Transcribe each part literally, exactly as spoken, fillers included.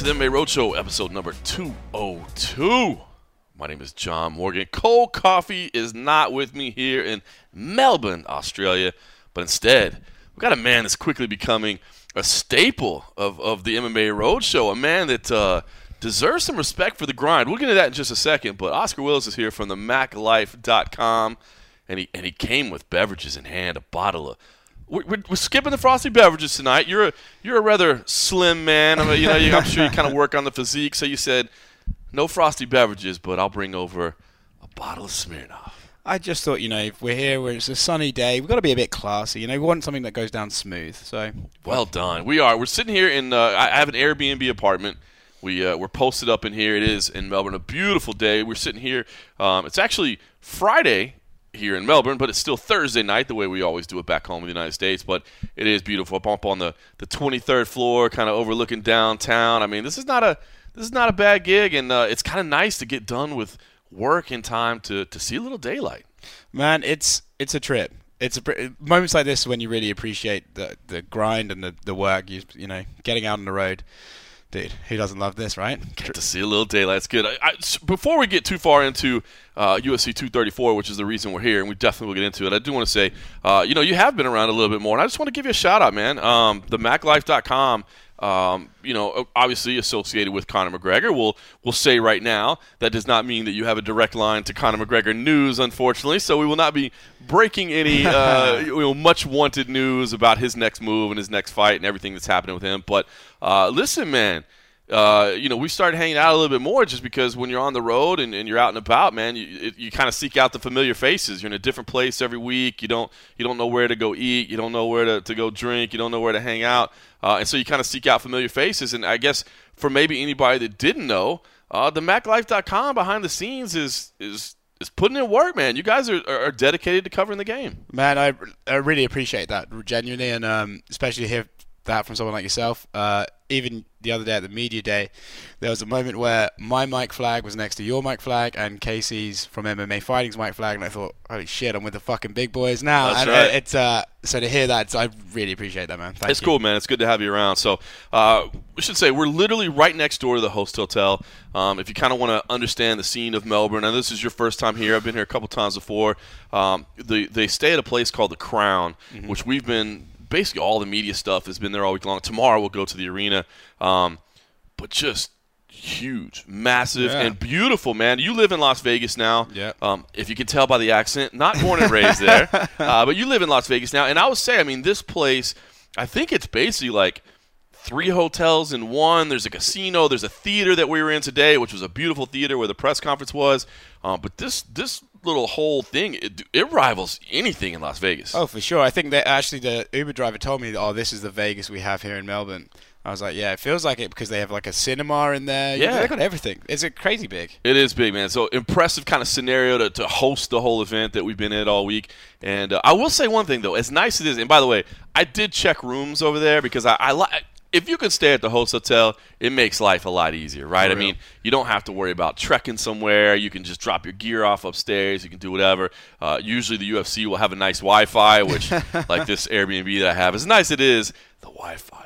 to the M M A Roadshow, episode number two oh two. My name is John Morgan. Cold Coffee is not with me here in Melbourne, Australia, but instead, we've got a man that's quickly becoming a staple of, of the M M A Roadshow, a man that uh, deserves some respect for the grind. We'll get into that in just a second, but Oscar Willis is here from the mac life dot com, and he, and he came with beverages in hand, a bottle of We're, we're skipping the frosty beverages tonight. You're a you're a rather slim man. I mean, you know, you, I'm sure you kind of work on the physique. So you said no frosty beverages, but I'll bring over a bottle of Smirnoff. I just thought, you know, if we're here where it's a sunny day, we've got to be a bit classy. You know, we want something that goes down smooth. So well done. We are. We're sitting here in. Uh, I have an Airbnb apartment. We uh, we're posted up in here. It is in Melbourne. A beautiful day. We're sitting here. Um, it's actually Friday here in Melbourne, but it's still Thursday night, the way we always do it back home in the United States. But it is beautiful. Up, up on the, the twenty-third floor, kind of overlooking downtown. I mean, this is not a this is not a bad gig, and uh, it's kind of nice to get done with work in time to, to see a little daylight. Man, it's it's a trip. It's a, moments like this when you really appreciate the the grind and the, the work. You you know, getting out on the road. Dude, who doesn't love this, right? Get to see a little daylight. It's good. I, I, before we get too far into uh, U F C two thirty-four, which is the reason we're here, and we definitely will get into it, I do want to say, uh, you know, you have been around a little bit more, and I just want to give you a shout-out, man. Um, the mac life dot com, um, you know, obviously associated with Conor McGregor. We'll, we'll say right now that does not mean that you have a direct line to Conor McGregor news, unfortunately, so we will not be breaking any uh, you know, much-wanted news about his next move and his next fight and everything that's happening with him. But uh, listen, man. Uh, you know, we started hanging out a little bit more just because when you're on the road and, and you're out and about, man, you, it, you kind of seek out the familiar faces. You're in a different place every week. You don't you don't know where to go eat. You don't know where to, to go drink. You don't know where to hang out. Uh, and so you kind of seek out familiar faces. And I guess for maybe anybody that didn't know, uh, the mac life dot com behind the scenes is is is putting in work, man. You guys are, are dedicated to covering the game. Man, I, I really appreciate that, genuinely, and um, especially to hear that from someone like yourself. Uh, even the other day at the media day, there was a moment where my mic flag was next to your mic flag and Casey's from M M A Fighting's mic flag, and I thought, holy shit, I'm with the fucking big boys now. That's and right. It's uh, so to hear that, I really appreciate that, man. Thank it's you. cool, man. It's good to have you around. So uh, we should say we're literally right next door to the Host Hotel. Um, if you kind of want to understand the scene of Melbourne, and this is your first time here, I've been here a couple times before. Um, they, they stay at a place called the Crown, mm-hmm. which we've been basically all the media stuff has been there all week long. Tomorrow we'll go to the arena. Um, but just huge, massive, yeah. and beautiful, man. You live in Las Vegas now. Yeah. Um, if you can tell by the accent, not born and raised there, uh, but you live in Las Vegas now. And I would say, I mean, this place, I think it's basically like three hotels in one. There's a casino. There's a theater that we were in today, which was a beautiful theater where the press conference was. Um, but this this little whole thing, it, it rivals anything in Las Vegas. Oh, for sure. I think that actually the Uber driver told me, oh, this is the Vegas we have here in Melbourne. I was like, yeah, it feels like it because they have like a cinema in there. Yeah. They've got everything. It's a crazy big. It is big, man. So impressive kind of scenario to, to host the whole event that we've been at all week. And uh, I will say one thing, though. As nice as it is, and by the way, I did check rooms over there because I, I like – if you can stay at the Host Hotel, it makes life a lot easier, right? I mean, you don't have to worry about trekking somewhere. You can just drop your gear off upstairs. You can do whatever. Uh, usually the U F C will have a nice Wi-Fi, which, like this Airbnb that I have, as nice as it is, the Wi-Fi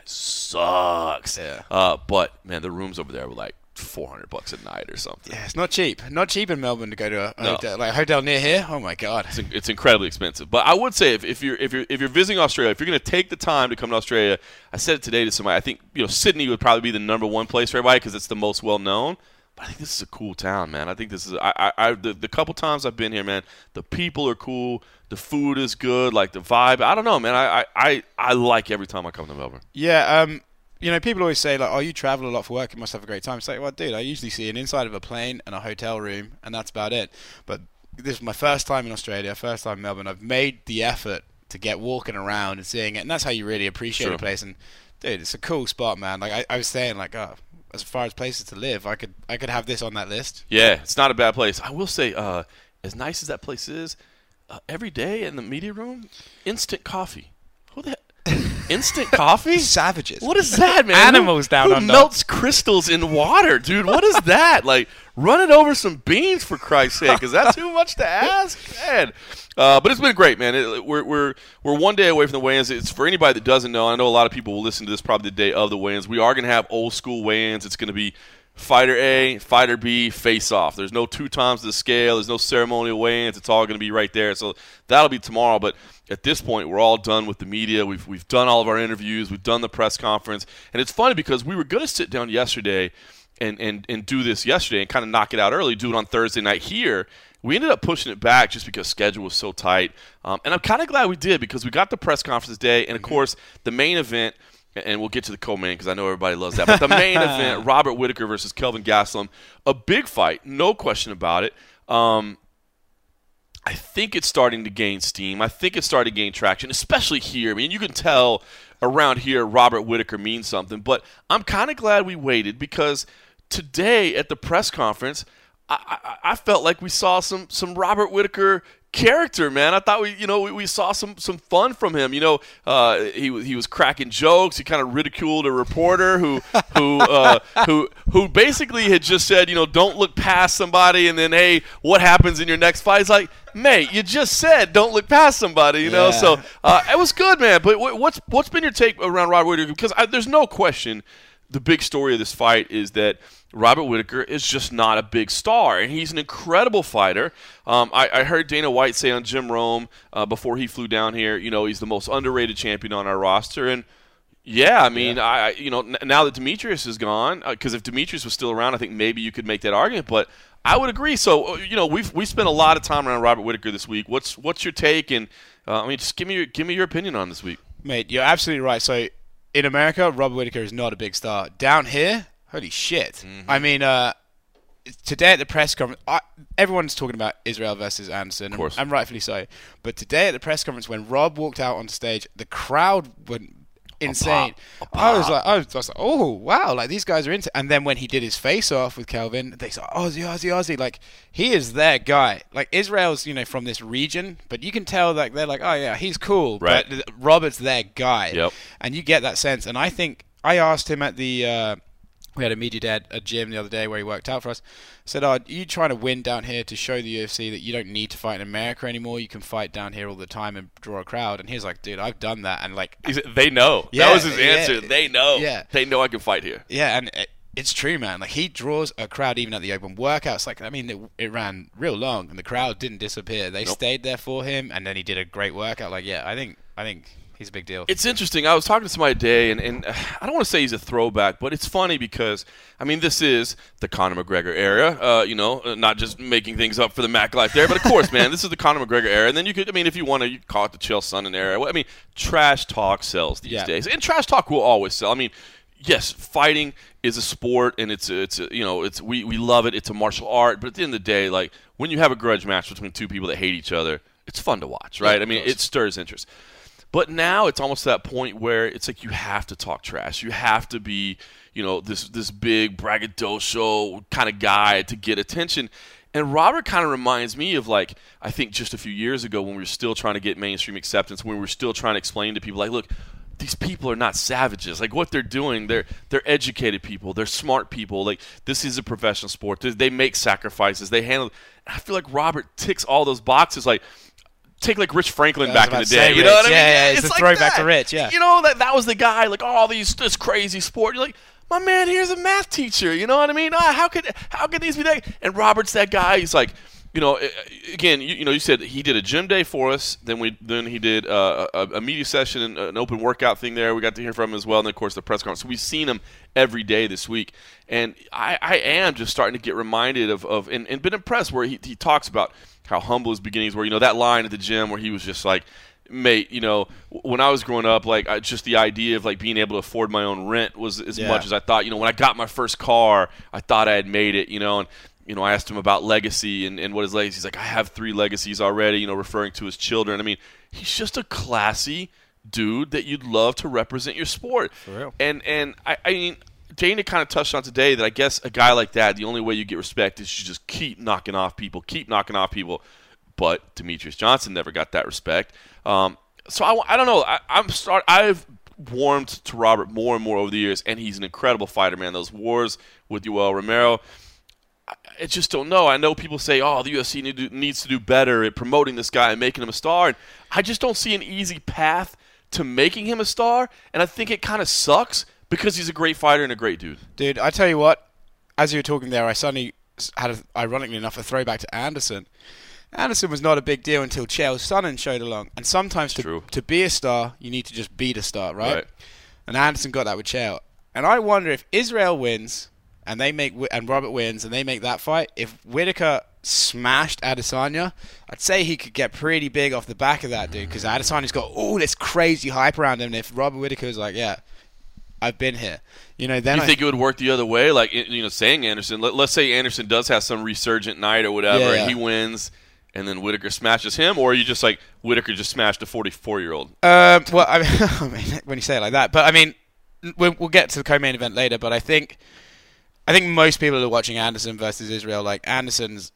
sucks. Yeah. Uh, but, man, the rooms over there were like four hundred bucks a night or something. Yeah, it's not cheap. Not cheap in Melbourne to go to a No. hotel. Like a hotel near here, oh my God. It's, it's incredibly expensive. But I would say if, if you're if you're if you're visiting Australia, if you're going to take the time to come to Australia, I said it today to somebody. I think you know Sydney would probably be the number one place for everybody because it's the most well known. But I think this is a cool town, man. I think this is I I, I the, the couple times I've been here, man. The people are cool. The food is good. Like the vibe. I don't know, man. I I I, I like every time I come to Melbourne. Yeah. Um. You know, people always say, like, oh, you travel a lot for work, you must have a great time. It's like, well, dude, I usually see an inside of a plane and a hotel room, and that's about it. But this is my first time in Australia, first time in Melbourne. I've made the effort to get walking around and seeing it, and that's how you really appreciate Sure. a place. And, dude, it's a cool spot, man. Like, I, I was saying, like, oh, as far as places to live, I could I could have this on that list. Yeah, it's not a bad place. I will say, uh, as nice as that place is, uh, every day in the media room, instant coffee. Who the heck? Instant coffee? Savages. What is that, man? Animals who, down who under. melts crystals in water, dude? What is that? Like, run it over some beans, for Christ's sake. Is that too much to ask? Man. Uh, but it's been great, man. It, we're we're we're one day away from the weigh-ins. It's for anybody that doesn't know. I know a lot of people will listen to this probably the day of the weigh-ins. We are going to have old school weigh-ins. It's going to be Fighter A, Fighter B, face off. There's no two times the scale. There's no ceremonial weigh-ins. It's all going to be right there. So that'll be tomorrow. But at this point, we're all done with the media. We've we've done all of our interviews. We've done the press conference. And it's funny because we were going to sit down yesterday and, and, and do this yesterday and kind of knock it out early, do it on Thursday night here. We ended up pushing it back just because schedule was so tight. Um, and I'm kind of glad we did because we got the press conference today. And, of course, the main event – and we'll get to the co-main because I know everybody loves that. But the main event, Robert Whittaker versus Kelvin Gastelum, a big fight, no question about it. Um, I think it's starting to gain steam. I think it's starting to gain traction, especially here. I mean, you can tell around here Robert Whittaker means something. But I'm kind of glad we waited because today at the press conference, I, I, I felt like we saw some some Robert Whittaker character, man. I thought we, you know, we, we saw some some fun from him. You know, uh, he he was cracking jokes. He kind of ridiculed a reporter who who uh, who who basically had just said, you know, don't look past somebody, and then hey, what happens in your next fight? It's like, mate, you just said don't look past somebody, you know. Yeah. So uh, it was good, man. But what's what's been your take around Robert Whittaker? Because I, there's no question, the big story of this fight is that Robert Whittaker is just not a big star, and he's an incredible fighter. Um, I, I heard Dana White say on Jim Rome uh, before he flew down here, you know, he's the most underrated champion on our roster. And yeah, I mean, yeah. I you know n- now that Demetrius is gone, because uh, if Demetrius was still around, I think maybe you could make that argument. But I would agree. So you know, we've we spent a lot of time around Robert Whittaker this week. What's what's your take? And uh, I mean, just give me your, give me your opinion on this week, mate. You're absolutely right. So in America, Robert Whittaker is not a big star. Down here. Holy shit. Mm-hmm. I mean, uh, today at the press conference, I, everyone's talking about Israel versus Anderson, of course. and rightfully so. But today at the press conference, when Rob walked out on stage, the crowd went insane. A pop, a pop. I was like, I was, I was like, oh, wow, like these guys are into. And then when he did his face-off with Kelvin, they said, Aussie, Aussie, Aussie. Like, he is their guy. Like, Israel's, you know, from this region, but you can tell, like, they're like, oh, yeah, he's cool. Right. But Robert's their guy. Yep. And you get that sense. And I think, I asked him at the... Uh, we had a media day at a gym the other day where he worked out for us. I said, oh, are you trying to win down here to show the U F C that you don't need to fight in America anymore? You can fight down here all the time and draw a crowd. And he's like, dude, I've done that. And like, He said, they know. Yeah, that was his yeah, answer. They know. yeah. They know I can fight here. yeah, and it, it's true, man. Like, he draws a crowd even at the open workouts. Like, I mean, it, it ran real long, and the crowd didn't disappear. They Nope. stayed there for him, and then he did a great workout. Like, yeah, I think, I think he's a big deal. It's interesting. I was talking to somebody today, and, and I don't want to say he's a throwback, but it's funny because, I mean, this is the Conor McGregor era, uh, you know, not just making things up for the Mac Life there, but of course, man, this is the Conor McGregor era. And then you could, I mean, if you want to, you call it the Chael Sonnen era. I mean, trash talk sells these Yeah. days. And trash talk will always sell. I mean, yes, fighting is a sport, and it's, a, it's a, you know, it's we, we love it. It's a martial art. But at the end of the day, like, when you have a grudge match between two people that hate each other, it's fun to watch, right? Yeah, I mean, it stirs interest. But now it's almost to that point where it's like you have to talk trash. You have to be, you know, this this big braggadocio kind of guy to get attention. And Robert kind of reminds me of, like, I think just a few years ago when we were still trying to get mainstream acceptance, when we were still trying to explain to people, like, look, these people are not savages. Like, what they're doing, they're they're educated people. They're smart people. Like, this is a professional sport. They, they make sacrifices. They handle. I feel like Robert ticks all those boxes. Like, take like Rich Franklin back in the day. You know what I mean? Yeah, yeah, it's, it's the like throwback that. to Rich, yeah. You know, that that was the guy, like, all these this crazy sport. You're like, my man here's a math teacher. You know what I mean? Ah, how could how could these be that? And Robert's that guy. He's like, you know, again, you, you know, you said he did a gym day for us. Then we then he did uh, a, a media session and an open workout thing there. We got to hear from him as well. And then, of course, the press conference. So we've seen him every day this week. And I, I am just starting to get reminded of, of and, and been impressed where he, he talks about how humble his beginnings were. You know, that line at the gym where he was just like, mate, you know, when I was growing up, like, I, just the idea of, like, being able to afford my own rent was as Yeah. much as I thought. You know, when I got my first car, I thought I had made it, you know, and, you know, I asked him about legacy and, and what his legacy. He's like, I have three legacies already, you know, referring to his children. I mean, he's just a classy dude that you'd love to represent your sport. For real. And, and I, I mean, Dana kind of touched on today that I guess a guy like that, the only way you get respect is you just keep knocking off people, keep knocking off people. But Demetrius Johnson never got that respect. Um, so I, I don't know. I, I'm start. I've warmed to Robert more and more over the years, and he's an incredible fighter, man. Those wars with Yoel Romero, I, I just don't know. I know people say, oh, the U F C need to, needs to do better at promoting this guy and making him a star, and I just don't see an easy path to making him a star, and I think it kind of sucks because he's a great fighter and a great dude. Dude, I tell you what, as you were talking there, I suddenly had, a, ironically enough, a throwback to Anderson. Anderson was not a big deal until Chael Sonnen showed along. And sometimes to, to be a star, you need to just beat a star, right? right? And Anderson got that with Chael. And I wonder if Israel wins and they make and Robert wins and they make that fight, if Whittaker smashed Adesanya, I'd say he could get pretty big off the back of that, dude, because Adesanya's got all this crazy hype around him. And if Robert Whittaker's like, yeah, I've been here. You know, then you I think it would work the other way? Like, you know, saying Anderson, let, let's say Anderson does have some resurgent night or whatever, yeah, yeah. and he wins, and then Whittaker smashes him, or are you just like Whittaker just smashed a forty-four-year-old? Um, well, I mean, I mean, when you say it like that, but I mean, we'll, we'll get to the co-main event later. But I think, I think most people are watching Anderson versus Israel. Like Anderson's,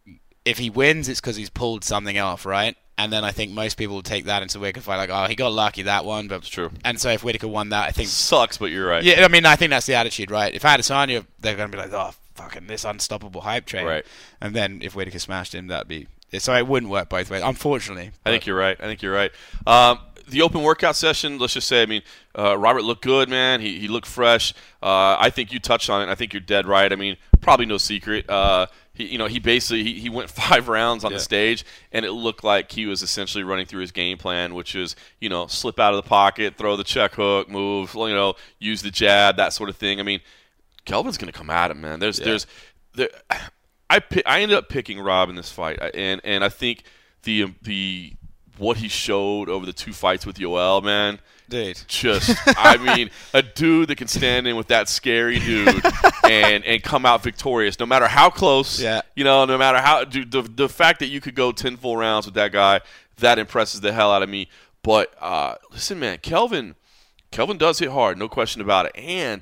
if he wins, it's because he's pulled something off, right? And then I think most people will take that into Whittaker fight, like, oh, he got lucky that one. But it's true. And so if Whittaker won that, I think sucks, but you're right. Yeah, I mean, I think that's the attitude, right? If Adesanya, they're going to be like, oh, fucking this unstoppable hype train, right? And then if Whittaker smashed him, that'd be. So it wouldn't work both ways, unfortunately. I think you're right. I think you're right. Um, the open workout session, let's just say, I mean, uh, Robert looked good, man. He he looked fresh. Uh, I think you touched on it. I think you're dead right. I mean, probably no secret. Uh, he, you know, he basically he, he went five rounds on yeah. the stage, and it looked like he was essentially running through his game plan, which is, you know, slip out of the pocket, throw the check hook, move, you know, use the jab, that sort of thing. I mean, Kelvin's going to come at him, man. There's yeah. there's there. I I ended up picking Rob in this fight, and and I think the the what he showed over the two fights with Yoel, man, dude, just I mean, a dude that can stand in with that scary dude and and come out victorious, no matter how close, yeah, you know, no matter how, dude, the the fact that you could go ten full rounds with that guy, that impresses the hell out of me. But uh, listen, man, Kelvin, Kelvin does hit hard, no question about it, and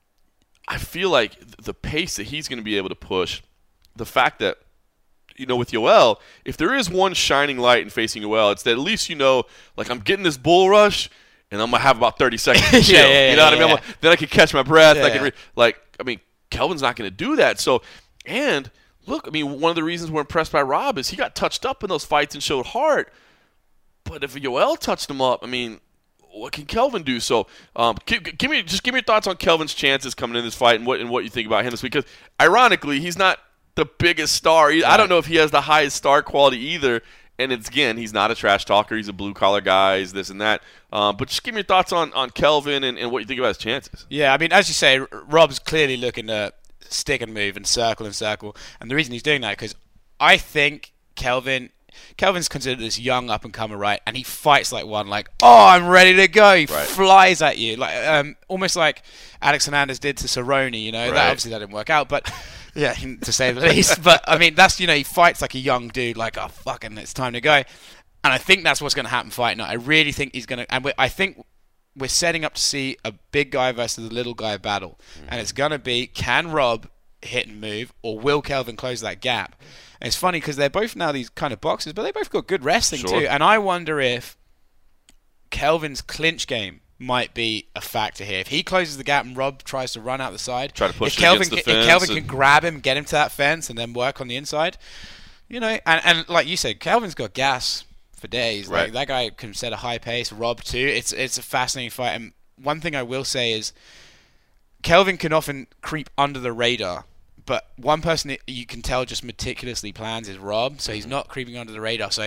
I feel like the pace that he's going to be able to push. The fact that, you know, with Yoel, if there is one shining light in facing Yoel, it's that at least, you know, like I'm getting this bull rush and I'm going to have about thirty seconds to chill. yeah, yeah, you know yeah, what I mean? Yeah. Like, then I can catch my breath. Yeah, I can re- yeah. Like, I mean, Kelvin's not going to do that. So, and look, I mean, one of the reasons we're impressed by Rob is he got touched up in those fights and showed heart. But if Yoel touched him up, I mean, what can Kelvin do? So, um, give, give me just give me your thoughts on Kelvin's chances coming in this fight and what and what you think about him this week. Because, ironically, he's not the biggest star. Right. I don't know if he has the highest star quality either. And it's, again, he's not a trash talker. He's a blue-collar guy. He's this and that. Um, but just give me your thoughts on, on Kelvin and, and what you think about his chances. Yeah, I mean, as you say, Rob's clearly looking to stick and move and circle and circle. And the reason he's doing that because I think Kelvin Kelvin's considered this young up-and-comer, right? And he fights like one, like, oh, I'm ready to go. He right. flies at you, like um, almost like Alex Hernandez did to Cerrone, you know? Right. That, obviously, that didn't work out, but... Yeah, to say the least. But, I mean, that's, you know, he fights like a young dude, like, oh, fucking, it's time to go. And I think that's what's going to happen fight night. I really think he's going to, and I think we're setting up to see a big guy versus a little guy battle. Mm-hmm. And it's going to be, can Rob hit and move, or will Kelvin close that gap? And it's funny because they're both now these kind of boxers, but they both got good wrestling sure. too. And I wonder if Kelvin's clinch game might be a factor here. If he closes the gap and Rob tries to run out the side, try to push if Kelvin, against the can, fence if Kelvin and... can grab him, get him to that fence, and then work on the inside, you know, and, and like you said, Kelvin's got gas for days. Right. Like that guy can set a high pace. Rob too. It's it's a fascinating fight. And one thing I will say is, Kelvin can often creep under the radar. But one person that you can tell just meticulously plans is Rob, so he's not creeping under the radar. So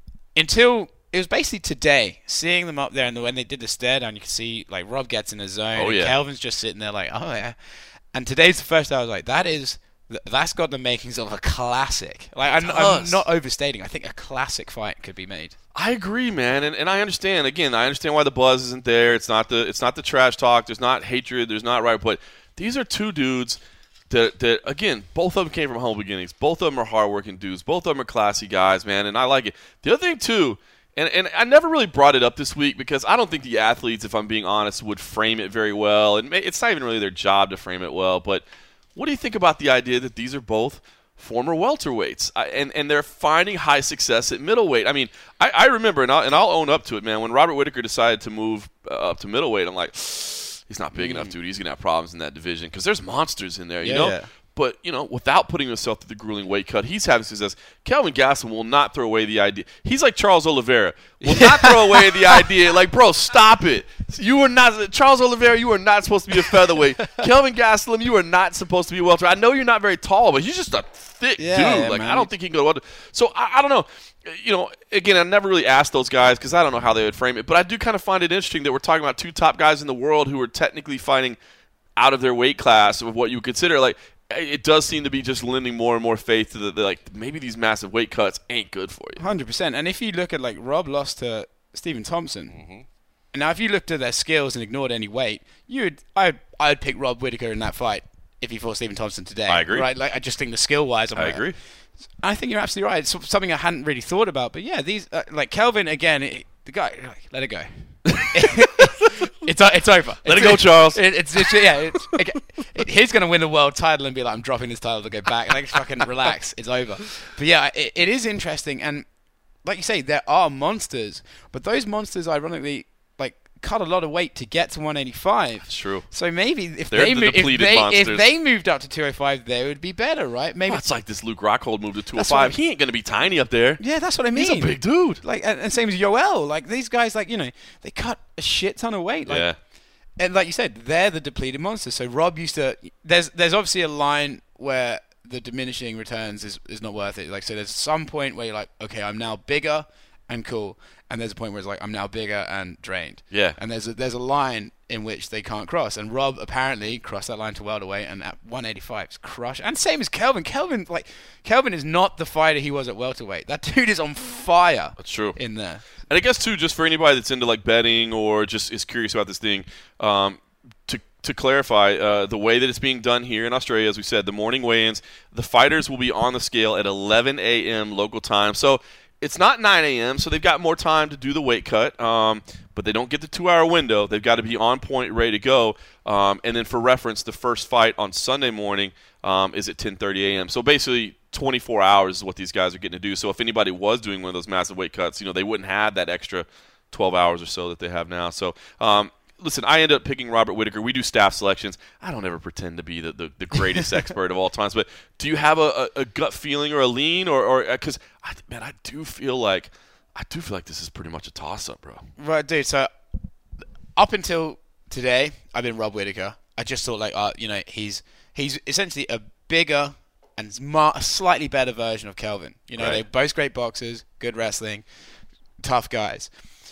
until it was basically today, seeing them up there, and when they did the stare down, you could see like Rob gets in a zone, oh, and yeah. Kelvin's just sitting there like, oh yeah. And today's the first day I was like, that is, that's got the makings of a classic. Like I'm, I'm not overstating. I think a classic fight could be made. I agree, man, and and I understand. Again, I understand why the buzz isn't there. It's not the it's not the trash talk. There's not hatred. There's not right. But these are two dudes. That, that again, both of them came from humble beginnings. Both of them are hardworking dudes. Both of them are classy guys, man, and I like it. The other thing, too, and, and I never really brought it up this week because I don't think the athletes, if I'm being honest, would frame it very well. And it's not even really their job to frame it well. But what do you think about the idea that these are both former welterweights, I, and and they're finding high success at middleweight. I mean, I, I remember, and I'll, and I'll own up to it, man. When Robert Whittaker decided to move uh, up to middleweight, I'm like, he's not big mm. enough, dude. He's gonna have problems in that division because there's monsters in there, you yeah, know. Yeah. But, you know, without putting himself through the grueling weight cut, he's having success. Kelvin Gastelum will not throw away the idea. He's like Charles Oliveira. Will not throw away the idea. Like, bro, stop it. You are not – Charles Oliveira, you are not supposed to be a featherweight. Kelvin Gastelum, you are not supposed to be a welterweight. I know you're not very tall, but he's just a thick yeah, dude. Yeah, like, man. I don't think he can go to welter. So, I, I don't know. You know, again, I never really asked those guys because I don't know how they would frame it. But I do kind of find it interesting that we're talking about two top guys in the world who are technically fighting out of their weight class of what you would consider, like – it does seem to be just lending more and more faith to the, the like maybe these massive weight cuts ain't good for you. one hundred percent. And if you look at, like, Rob lost to Stephen Thompson. Mm-hmm. And now if you looked at their skills and ignored any weight, you'd I'd I'd pick Rob Whittaker in that fight if he fought Stephen Thompson today. I agree. Right? Like, I just think the skill wise, I'm I like, agree. I think you're absolutely right. It's something I hadn't really thought about. But yeah, these uh, like Kelvin again, it, the guy, like, let it go. It's it's over. Let it's, it go, Charles. It, it's, it's yeah. It's, it, it, he's gonna win the world title and be like, I'm dropping this title to go back. Like, fucking relax. It's over. But yeah, it, it is interesting, and like you say, there are monsters, but those monsters, ironically, like cut a lot of weight to get to one eighty-five. That's true. So maybe if They're they the mo- if depleted they monsters. if they moved up to two oh five, they would be better, right? Maybe Well, it's like this Luke Rockhold moved to two oh That's what five. I- He ain't gonna be tiny up there. Yeah, that's what I mean. He's a big dude. Like, and, and same as Yoel. Like, these guys, like, you know, they cut a shit ton of weight. Like, Yeah. And like you said, they're the depleted monsters. So Rob used to. There's there's obviously a line where the diminishing returns is, is not worth it. Like, so there's some point where you're like, okay, I'm now bigger and cool, and there's a point where it's like, I'm now bigger and drained. Yeah. And there's a, there's a line in which they can't cross, and Rob apparently crossed that line to welterweight, and at one eighty-five, it's crushed. And same as Kelvin. Kelvin, like, Kelvin is not the fighter he was at welterweight. That dude is on fire. That's true. In there. And I guess, too, just for anybody that's into, like, betting or just is curious about this thing, um, to to clarify, uh, the way that it's being done here in Australia, as we said, the morning weigh-ins, the fighters will be on the scale at eleven a.m. local time. So it's not nine a.m., so they've got more time to do the weight cut, um, but they don't get the two-hour window. They've got to be on point, ready to go. Um, and then for reference, the first fight on Sunday morning um, is at ten thirty a.m. So basically twenty-four hours is what these guys are getting to do. So if anybody was doing one of those massive weight cuts, you know, they wouldn't have that extra twelve hours or so that they have now. So, um, listen, I ended up picking Robert Whittaker. We do staff selections. I don't ever pretend to be the, the, the greatest expert of all times, but do you have a, a, a gut feeling or a lean, or or because man, I do feel like I do feel like this is pretty much a toss-up, bro. Right, dude. So up until today, I've been Rob Whittaker. I just thought, like, uh, you know, he's he's essentially a bigger and smart, a slightly better version of Kelvin. You know, Right. they're both great boxers, good wrestling, tough guys.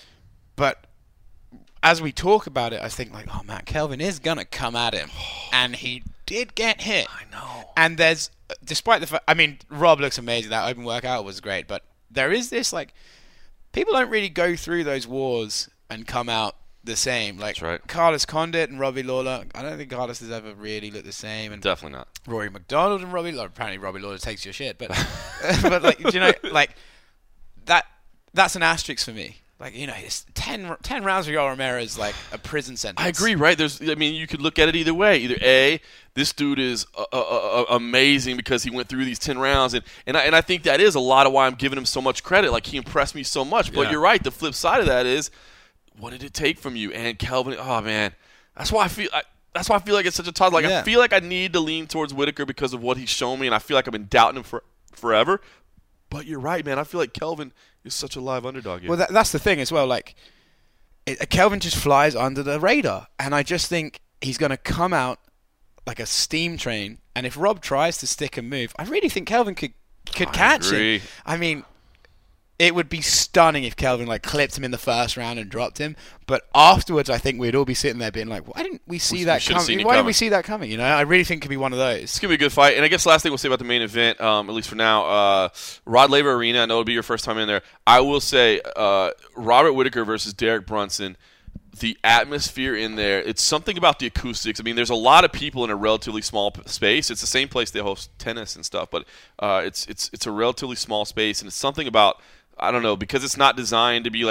But as we talk about it, I think, like, oh man, Kelvin is gonna come at him, and he did get hit. I know. And there's, despite the fact, I mean, Rob looks amazing. That open workout was great, but there is this, like, people don't really go through those wars and come out the same. Like, That's right. Carlos Condit and Robbie Lawler, I don't think Carlos has ever really looked the same. And Definitely not. Rory McDonald and Robbie Lawler, apparently Robbie Lawler takes your shit, but but like, do you know, like, that that's an asterisk for me. Like, you know, it's ten, ten rounds for Yoel Romero is like a prison sentence. I agree, right? There's, I mean, you could look at it either way. Either A, this dude is uh, uh, uh, amazing because he went through these ten rounds, and and I, and I think that is a lot of why I'm giving him so much credit. Like, he impressed me so much. But Yeah. you're right. The flip side of that is, what did it take from you? And Kelvin, oh man, that's why I feel. I, that's why I feel like it's such a toss. Like, Yeah. I feel like I need to lean towards Whittaker because of what he's shown me, and I feel like I've been doubting him for forever. But you're right, man. I feel like Kelvin is such a live underdog here. Well, that, that's the thing as well. Like, it, Kelvin just flies under the radar, and I just think he's going to come out like a steam train. And if Rob tries to stick and move, I really think Kelvin could could I catch agree. him. I mean, it would be stunning if Kelvin like clipped him in the first round and dropped him. But afterwards, I think we'd all be sitting there being like, "Why didn't we see We- we that should've coming? seen it Why didn't coming." we see that coming?" You know, I really think it could be one of those. It's going to be a good fight. And I guess last thing we'll say about the main event, um, at least for now, uh, Rod Laver Arena, I know it'll be your first time in there. I will say uh, Robert Whittaker versus Derek Brunson, the atmosphere in there, it's something about the acoustics. I mean, there's a lot of people in a relatively small p- space. It's the same place they host tennis and stuff, but uh, it's it's it's a relatively small space, and it's something about, I don't know, because it's not designed to be like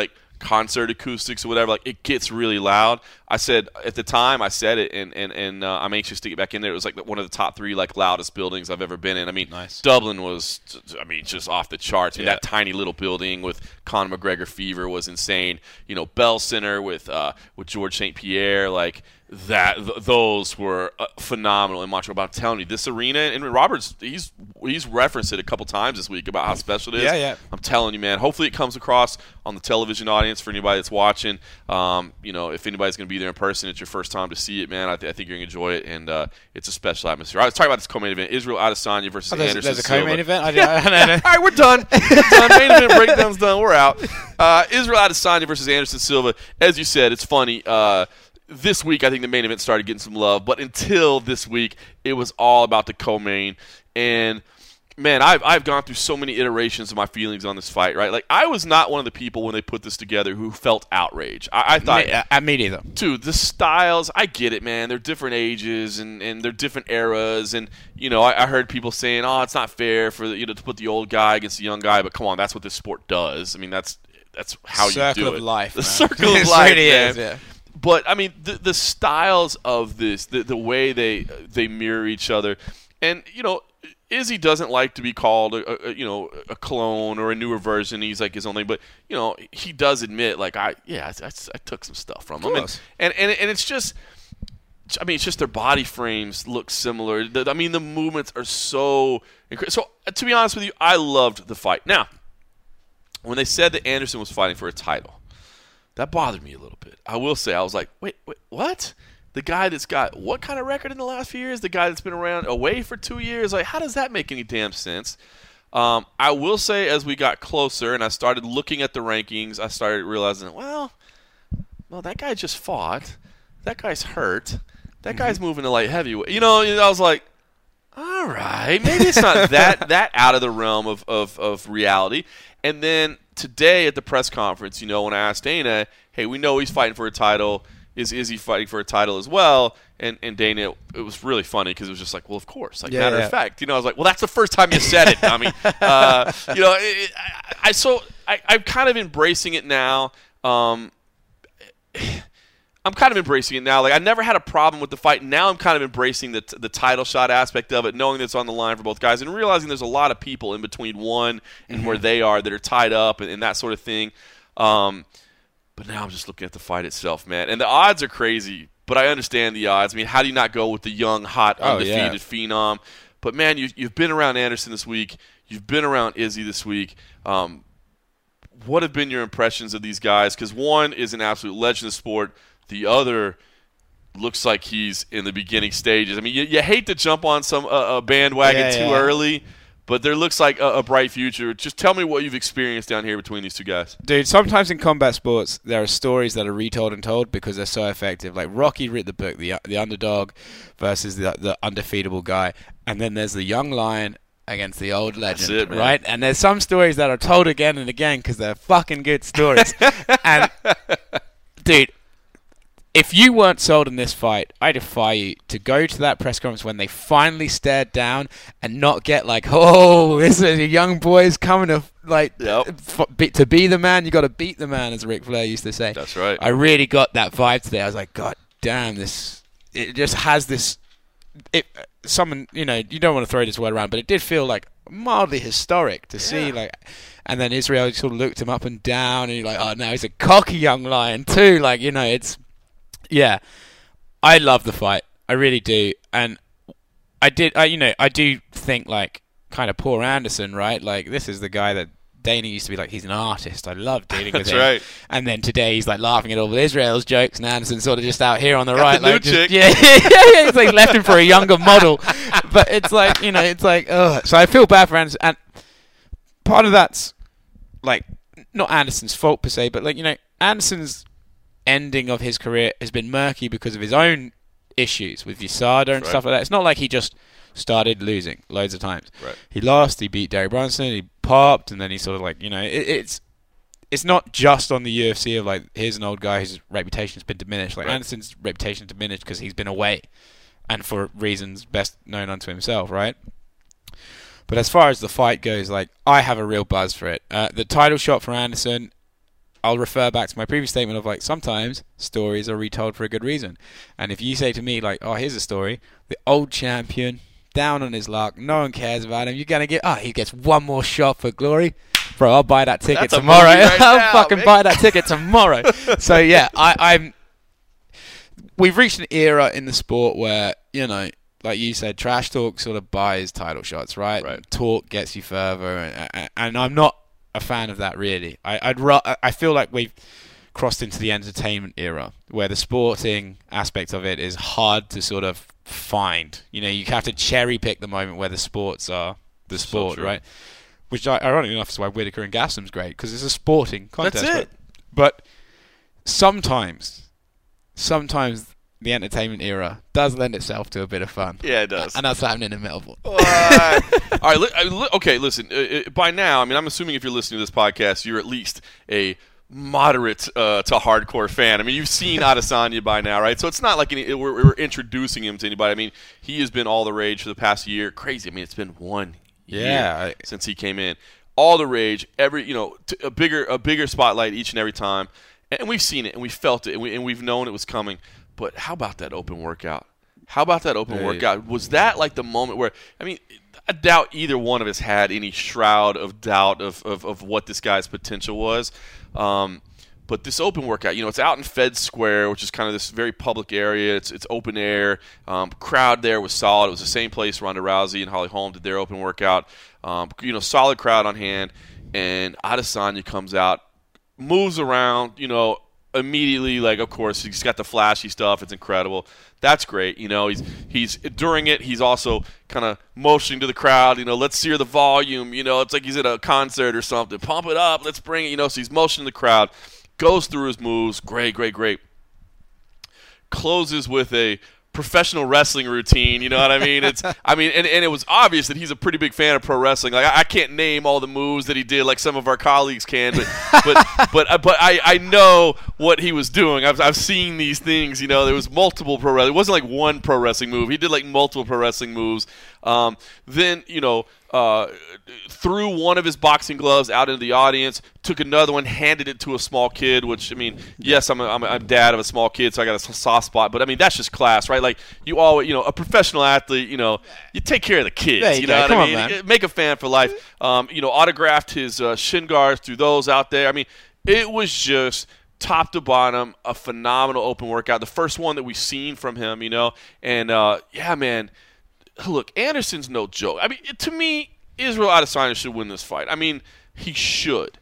concert acoustics or whatever, like it gets really loud. I said at the time, I said it, and and, and uh, I'm anxious to get back in there. It was like one of the top three like loudest buildings I've ever been in. I mean, nice. Dublin was, I mean, just off the charts. I mean, Yeah. that tiny little building with Conor McGregor fever was insane. You know, Bell Center with uh, with George Saint Pierre, like that. Th- those were uh, phenomenal in Montreal. But I'm telling you, this arena, and Roberts, he's he's referenced it a couple times this week about how special it is. Yeah, yeah. I'm telling you, man. Hopefully, it comes across on the television audience for anybody that's watching. Um, you know, if anybody's going to be there in person, it's your first time to see it, man. I, th- I think you're going to enjoy it, and uh, it's a special atmosphere. I was talking about this co-main event: Israel Adesanya versus Oh, there's, Anderson there's a Silva. co-main event? I, Yeah. I, I, I, All right, we're done. We're done. Main event breakdown's done. We're out. Uh, Israel Adesanya versus Anderson Silva. As you said, it's funny. Uh, this week, I think the main event started getting some love, but until this week, it was all about the co-main. And man, I've I've gone through so many iterations of my feelings on this fight. Right, like I was not one of the people when they put this together who felt outrage. I, I thought, me, uh, me neither. dude, the styles, I get it, man. They're different ages and, and they're different eras, and you know, I, I heard people saying, "Oh, it's not fair for the, you know to put the old guy against the young guy." But come on, that's what this sport does. I mean, that's that's how Circle you do of it. life, the man. circle of It life, really man. is, yeah. But I mean, the the styles of this, the the way they they mirror each other, and you know. Izzy doesn't like to be called a, a you know a clone or a newer version. He's like his own thing, but you know he does admit like I yeah I, I, I took some stuff from him, and, and and and it's just I mean it's just their body frames look similar. The, I mean the movements are so incredible. So uh, to be honest with you, I loved the fight. Now, when they said that Anderson was fighting for a title, that bothered me a little bit. I will say I was like, wait, wait, what? The guy that's got what kind of record in the last few years? The guy that's been around away for two years? Like, how does that make any damn sense? Um, I will say as we got closer and I started looking at the rankings, I started realizing, well, well, that guy just fought. That guy's hurt. That guy's moving to light heavyweight. You know, I was like, all right, maybe it's not that that out of the realm of, of, of reality. And then today at the press conference, you know, when I asked Dana, hey, we know he's fighting for a title. Is is he fighting for a title as well? And and Dana, it was really funny because it was just like, well, of course. Like, yeah, matter yeah. of fact, you know, I was like, well, that's the first time you said it, dummy. uh, you know, it, it, I, I so I, I'm kind of embracing it now. Um, I'm kind of embracing it now. Like, I never had a problem with the fight. Now I'm kind of embracing the t- the title shot aspect of it, knowing that it's on the line for both guys, and realizing there's a lot of people in between one and Mm-hmm. where they are that are tied up and, and that sort of thing. Um, But now I'm just looking at the fight itself, man. And the odds are crazy, but I understand the odds. I mean, how do you not go with the young, hot, Oh, undefeated yeah. phenom? But, man, you, you've been around Anderson this week. You've been around Izzy this week. Um, what have been your impressions of these guys? Because one is an absolute legend of sport. The other looks like he's in the beginning stages. I mean, you, you hate to jump on some uh, a bandwagon Yeah, too yeah. early, but there looks like a, a bright future. Just tell me what you've experienced down here between these two guys. Dude, sometimes in combat sports, there are stories that are retold and told because they're so effective. Like Rocky wrote the book, the the underdog versus the the undefeatable guy, and then there's the young lion against the old legend, it, man. right? And there's some stories that are told again and again because they're fucking good stories. And dude, if you weren't sold in this fight, I defy you to go to that press conference when they finally stared down and not get like, oh, this is a young boy's coming to like Yep. f- be, to be the man. You got to beat the man, as Ric Flair used to say. That's right. I really got that vibe today. I was like, God damn, this. It just has this. It someone you know you don't want to throw this word around, but it did feel like mildly historic to see like. And then Israel sort of looked him up and down, and you're like, oh no, he's a cocky young lion too. Like you know, it's. Yeah, I love the fight. I really do, and I did. I, you know, I do think like kind of poor Anderson, right? Like this is the guy that Dana used to be like. He's an artist. I love dealing with That's him. right. And then today he's like laughing at all of Israel's jokes, and Anderson's sort of just out here on the Got right, the new like just, chick. yeah, yeah, yeah. It's like left him for a younger model, but it's like you know, it's like ugh. So I feel bad for Anderson, and part of that's like not Anderson's fault per se, but like you know, Anderson's ending of his career has been murky because of his own issues with U S A D A and Right. stuff like that. It's not like he just started losing loads of times. Right. He lost, he beat Derek Brunson, he popped, and then he sort of like, you know, it, it's it's not just on the U F C of like, here's an old guy whose reputation's been diminished. Like Right. Anderson's reputation diminished because he's been away and for reasons best known unto himself, right? But as far as the fight goes, like, I have a real buzz for it. Uh, the title shot for Anderson, I'll refer back to my previous statement of like sometimes stories are retold for a good reason. And if you say to me like, oh, here's a story, the old champion down on his luck, no one cares about him. You're gonna get oh he gets one more shot for glory, bro. I'll buy that ticket That's tomorrow. Right I'll now, fucking man. buy that ticket tomorrow. So yeah, I, I'm. We've reached an era in the sport where you know. Like you said, trash talk sort of buys title shots, right? Right. Talk gets you further, and, and I'm not a fan of that really. I, I'd ru- I feel like we've crossed into the entertainment era, where the sporting aspect of it is hard to sort of find. You know, you have to cherry pick the moment where the sports are the sport, So right? Which, ironically enough, is why Whitaker and Gassum's great because it's a sporting contest. That's it. But, but sometimes, sometimes. The entertainment era does lend itself to a bit of fun. Yeah, it does. And that's happening in Melbourne. All right. All right. Li- I- li- okay, listen. Uh, uh, by now, I mean, I'm assuming if you're listening to this podcast, you're at least a moderate uh, to hardcore fan. I mean, you've seen Adesanya by now, right? So it's not like any, we're, we're introducing him to anybody. I mean, he has been all the rage for the past year. Crazy. I mean, it's been one Yeah. year since he came in. All the rage. Every, you know, t- a bigger, a bigger spotlight each and every time. And we've seen it, and we felt it, and, we, and we've known it was coming. But how about that open workout? How about that open Hey. workout? Was that like the moment where, I mean, I doubt either one of us had any shroud of doubt of, of, of what this guy's potential was. Um, but this open workout, you know, it's out in Fed Square, which is kind of this very public area. It's it's open air. Um, crowd there was solid. It was the same place Ronda Rousey and Holly Holm did their open workout. Um, you know, solid crowd on hand. And Adesanya comes out, moves around, you know, immediately, like, of course, he's got the flashy stuff. It's incredible. That's great. You know, he's he's during it. He's also kind of motioning to the crowd. You know, let's hear the volume. You know, it's like he's at a concert or something. Pump it up. Let's bring it. You know, so he's motioning the crowd. Goes through his moves. Great, great, great. Closes with a professional wrestling routine, you know what I mean? It's, I mean, and, and it was obvious that he's a pretty big fan of pro wrestling. Like I, I can't name all the moves that he did, like some of our colleagues can, but but but but I, I know what he was doing. I've I've seen these things, you know. There was multiple pro wrestling. It wasn't like one pro wrestling move. He did like multiple pro wrestling moves. Um, then you know. Uh, threw one of his boxing gloves out into the audience, took another one, handed it to a small kid, which, I mean, yes, I'm a, I'm a dad of a small kid, so I got a soft spot, but, I mean, that's just class, right? Like, you always, you know, a professional athlete, you know, you take care of the kids, There you you go. know what Come I on, mean? man. Make a fan for life. Um, you know, autographed his uh, shin guards, threw those out there. I mean, it was just top to bottom, a phenomenal open workout. The first one that we've seen from him, you know, and, uh, yeah, man, look, Anderson's no joke. I mean, to me, Israel Adesanya should win this fight. I mean, he should.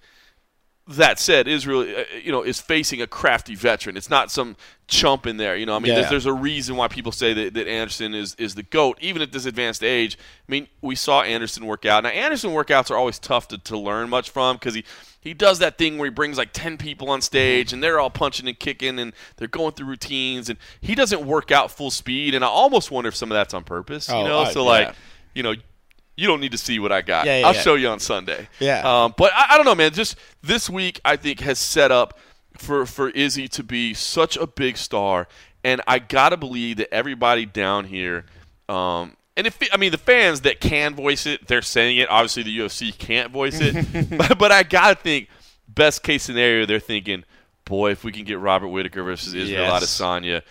That said, Israel, uh, you know, is facing a crafty veteran. It's not some chump in there. You know, I mean, Yeah. there's, there's a reason why people say that, that Anderson is, is the GOAT, even at this advanced age. I mean, we saw Anderson work out. Now, Anderson workouts are always tough to, to learn much from because he, he does that thing where he brings like ten people on stage and they're all punching and kicking and they're going through routines. And he doesn't work out full speed. And I almost wonder if some of that's on purpose. You Oh, know, I- so yeah. like, you know, you don't need to see what I got. Yeah, yeah, I'll yeah. show you on Sunday. Yeah. Um, but I, I don't know, man. Just this week, I think, has set up for, for Izzy to be such a big star. And I got to believe that everybody down here um, – and if I mean, the fans that can voice it, they're saying it. Obviously, the U F C can't voice it. but, but I got to think, best case scenario, they're thinking, boy, if we can get Robert Whitaker versus Israel Yes. Adesanya,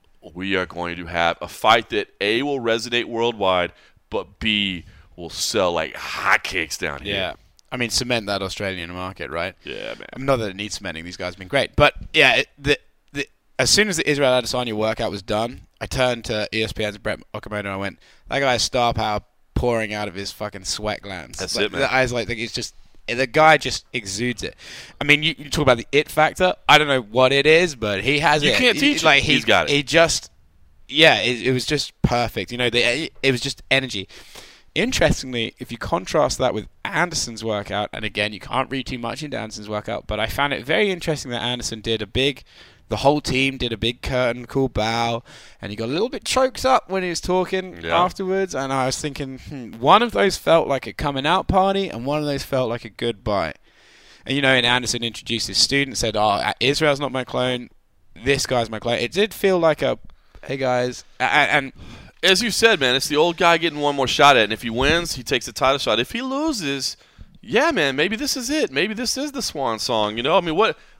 we are going to have a fight that, A, will resonate worldwide, but B, will sell like hotcakes down here. Yeah. I mean, cement that Australian market, right? Yeah, man. I mean, not that it needs cementing. These guys have been great. But, yeah, it, the, the, as soon as the Israel Adesanya workout was done, I turned to E S P N's Brett Okamoto and I went, that guy has star power pouring out of his fucking sweat glands. That's like, it, man. I was like, it's just, the guy just exudes it. I mean, you, you talk about the it factor. I don't know what it is, but he has You it. can't He- teach it. like, he, He's got it. He just, yeah, it, it was just perfect. You know, the, it was just energy. Interestingly, if you contrast that with Anderson's workout, and again, you can't read too much into Anderson's workout, but I found it very interesting that Anderson did a big, the whole team did a big curtain call bow, and he got a little bit choked up when he was talking Yeah. afterwards, and I was thinking, hmm, one of those felt like a coming out party, and one of those felt like a goodbye. And, you know, and Anderson introduced his student, said, oh, Israel's not my clone, this guy's my clone. It did feel like a, hey guys, and, and As you said, man, it's the old guy getting one more shot at it. And if he wins, he takes the title shot. If he loses, yeah, man, maybe this is it. Maybe this is the swan song. You know, I mean, what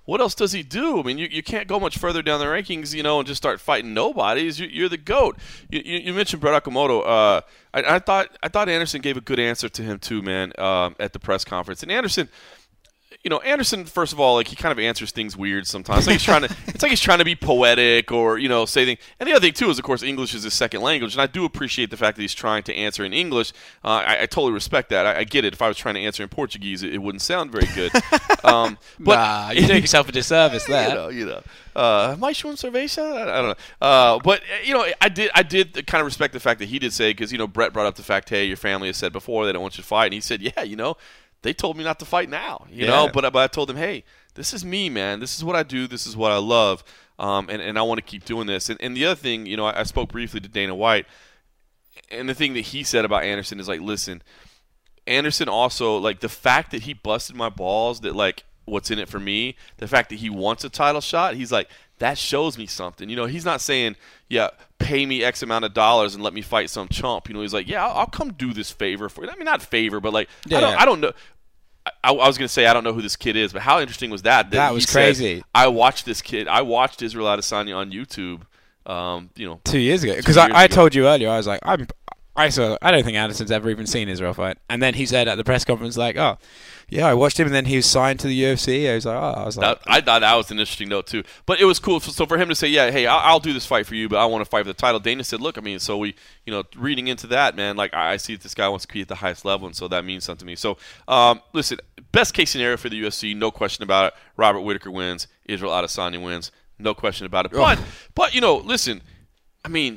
what else does he do? I mean, you, you can't go much further down the rankings, you know, and just start fighting nobodies. You, you're the GOAT. You, you, you mentioned Brett Okamoto. Uh, I, I thought I thought Anderson gave a good answer to him too, man, um, at the press conference. And Anderson, you know, Anderson, first of all, like he kind of answers things weird sometimes. It's like he's trying to, it's like he's trying to be poetic or, you know, say things. And the other thing too is, of course, English is his second language, and I do appreciate the fact that he's trying to answer in English. Uh, I, I totally respect that. I, I get it. If I was trying to answer in Portuguese, it, it wouldn't sound very good. Um, but nah, you're doing yourself a disservice there. You know, you know. Uh, mais uma cerveja? I, I don't know. Uh, but you know, I did, I did kind of respect the fact that he did say, because you know, Brett brought up the fact, hey, your family has said before they don't want you to fight, and he said, yeah, you know. They told me not to fight now, you yeah. know, but, but I told them, hey, this is me, man. This is what I do. This is what I love, um, and, and I want to keep doing this. And, and the other thing, you know, I, I spoke briefly to Dana White, and the thing that he said about Anderson is, like, listen, Anderson also, like, the fact that he busted my balls, that, like, what's in it for me, the fact that he wants a title shot, he's like, that shows me something. You know, he's not saying, yeah, pay me X amount of dollars and let me fight some chump. You know, he's like, yeah, I'll, I'll come do this favor for you. I mean, not favor, but, like, yeah, I, don't, yeah. I don't know. I, I was going to say I don't know who this kid is, but how interesting was that? That, that was crazy. Said, I watched this kid. I watched Israel Adesanya on YouTube. Um, you know, two years ago, because I, I told you earlier, I was like, I'm, I saw. I don't think Anderson's ever even seen Israel fight. And then he said at the press conference, like, oh, yeah, I watched him, and then he was signed to the U F C. I was like, oh, I was like, that, I thought that was an interesting note too. But it was cool. So, so for him to say, yeah, hey, I'll, I'll do this fight for you, but I want to fight for the title. Dana said, look, I mean, so we, you know, reading into that, man, like I, I see that this guy wants to compete at the highest level, and so that means something to me. So, um, listen, best case scenario for the U F C, no question about it. Robert Whittaker wins. Israel Adesanya wins. No question about it. But, but you know, listen, I mean,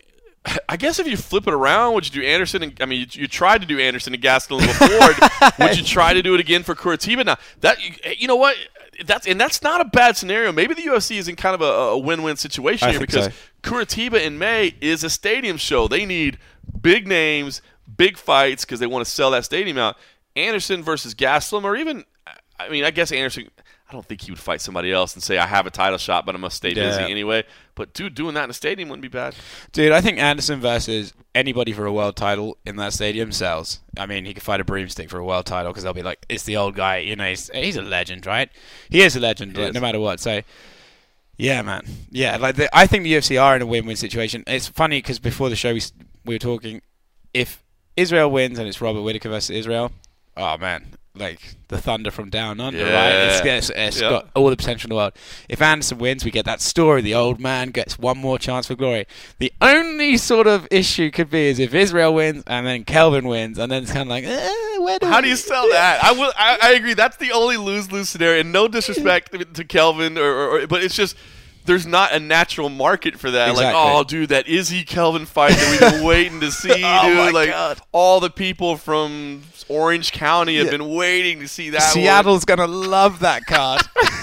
I guess if you flip it around, would you do Anderson? And, I mean, you, you tried to do Anderson and Gastelum before. Would you try to do it again for Curitiba? Now, that you know what? That's and that's not a bad scenario. Maybe the U F C is in kind of a, a win-win situation I here think because so. Curitiba in May is a stadium show. They need big names, big fights because they want to sell that stadium out. Anderson versus Gastelum, or even, I mean, I guess Anderson. I don't think he would fight somebody else and say, I have a title shot, but I must stay yeah. busy anyway. But, dude, doing that in a stadium wouldn't be bad. Dude, I think Anderson versus anybody for a world title in that stadium sells. I mean, he could fight a broomstick for a world title because they'll be like, it's the old guy. You know, he's, he's a legend, right? He is a legend, like, no matter what. So, yeah, man. Yeah, like the, I think the U F C are in a win-win situation. It's funny because before the show we, we were talking, if Israel wins and it's Robert Whittaker versus Israel, oh, man. Like the thunder from down under, yeah. right? It's, it's, it's yeah. got all the potential in the world. If Anderson wins, we get that story. The old man gets one more chance for glory. The only sort of issue could be is if Israel wins and then Kelvin wins, and then it's kind of like, eh, where do how we... do you sell that? I will. I, I agree. That's the only lose-lose scenario. And no disrespect to Kelvin, or, or, or but it's just. There's not a natural market for that. Exactly. Like, oh, dude, that Izzy Kelvin fight that we've been waiting to see, dude. oh my like, God. all the people from Orange County have yeah. been waiting to see that. Seattle's going to love that card.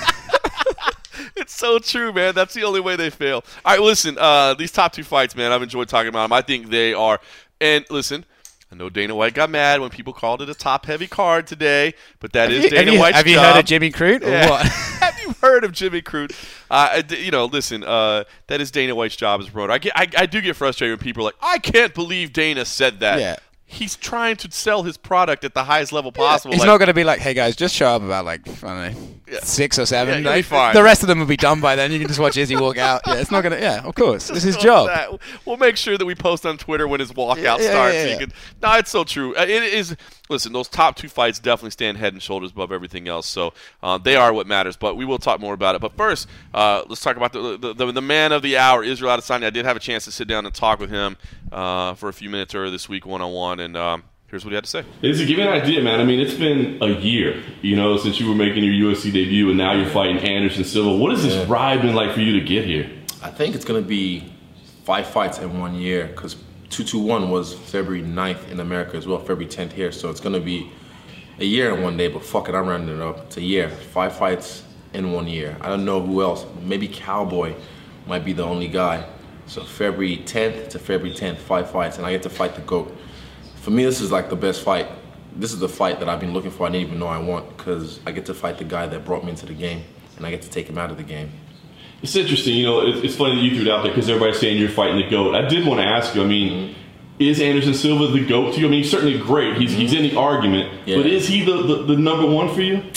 It's so true, man. That's the only way they fail. All right, listen, uh, these top two fights, man, I've enjoyed talking about them. I think they are – and listen – I know Dana White got mad when people called it a top-heavy card today, but that have is you, Dana have White's you, Have you job. heard of Jimmy Crute or yeah. what? Have you heard of Jimmy Crute? Uh, you know, listen, uh, that is Dana White's job as a promoter. I, get, I, I do get frustrated when people are like, I can't believe Dana said that. Yeah. He's trying to sell his product at the highest level possible. He's like, not going to be like, hey, guys, just show up about, like, I don't know, yeah. six or seven. Yeah, you'll like, be fine. The rest of them will be done by then. You can just watch Izzy walk out. Yeah, it's not going to, yeah, of course. It's his job. That. We'll make sure that we post on Twitter when his walkout yeah, yeah, starts. Yeah, yeah, so yeah. you can, no, it's so true. It is. Listen, those top two fights definitely stand head and shoulders above everything else. So uh, they are what matters. But we will talk more about it. But first, uh, let's talk about the, the the the man of the hour, Israel Adesanya. I did have a chance to sit down and talk with him uh, for a few minutes earlier this week, one on one, and. Um, Here's what he had to say. Izzy, give me an idea, man. I mean, it's been a year, you know, since you were making your U F C debut, and now you're fighting Anderson Silva. What has this yeah. ride been like for you to get here? I think it's going to be five fights in one year, because two two one was February ninth in America as well, February tenth here. So it's going to be a year in one day, but fuck it, I'm rounding it up. It's a year. Five fights in one year. I don't know who else. Maybe Cowboy might be the only guy. So February tenth to February tenth, five fights, and I get to fight the GOAT. For me, this is like the best fight. This is the fight that I've been looking for. I didn't even know I want, because I get to fight the guy that brought me into the game, and I get to take him out of the game. It's interesting, you know, it's funny that you threw it out there because everybody's saying you're fighting the GOAT. I did want to ask you, I mean, mm-hmm. is Anderson Silva the GOAT to you? I mean, he's certainly great. He's, mm-hmm. he's in the argument. Yeah. But is he the, the, the number one for you?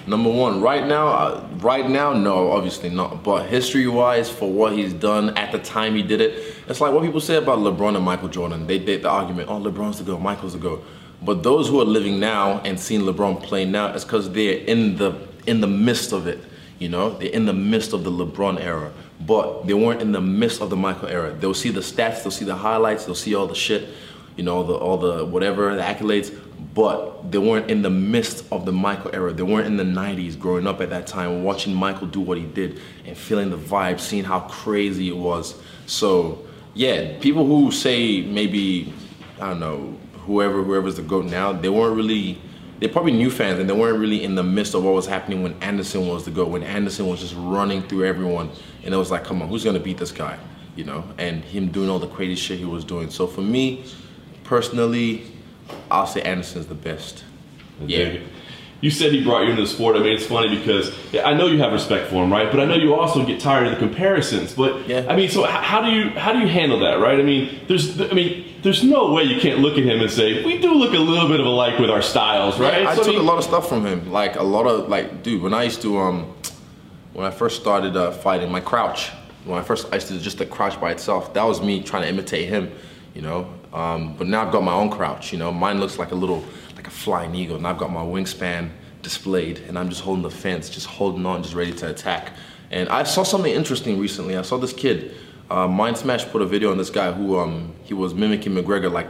Number one, right now, uh, right now, no, obviously not. But history-wise, for what he's done at the time he did it, it's like what people say about LeBron and Michael Jordan. They did the argument, oh, LeBron's the GOAT, Michael's the GOAT. But those who are living now and seeing LeBron play now, it's because they're in the in the midst of it. You know, they're in the midst of the LeBron era, but they weren't in the midst of the Michael era. They'll see the stats, they'll see the highlights, they'll see all the shit, you know, the, all the whatever, the accolades, but they weren't in the midst of the Michael era. They weren't in the nineties growing up at that time, watching Michael do what he did and feeling the vibe, seeing how crazy it was. So, yeah, people who say maybe, I don't know, whoever, whoever's the GOAT now, they weren't really, they're probably new fans and they weren't really in the midst of what was happening when Anderson was the GOAT, when Anderson was just running through everyone. And it was like, come on, who's gonna beat this guy? You know, and him doing all the crazy shit he was doing. So for me, personally, I'll say Anderson's the best. Yeah. You said he brought you into the sport. I mean, it's funny because yeah, I know you have respect for him, right? But I know you also get tired of the comparisons. But yeah. I mean, so how do you how do you handle that, right? I mean, there's I mean, there's no way you can't look at him and say we do look a little bit of alike with our styles, right? Yeah, I so, took I mean, a lot of stuff from him, like a lot of like, dude. When I used to um, when I first started uh, fighting, my crouch. When I first I used to just the crouch by itself. That was me trying to imitate him, you know. Um, but now I've got my own crouch. You know, mine looks like a little like a flying eagle, and I've got my wingspan displayed, and I'm just holding the fence, just holding on, just ready to attack. And I saw something interesting recently. I saw this kid, uh, Mind Smash put a video on this guy who um, he was mimicking McGregor, like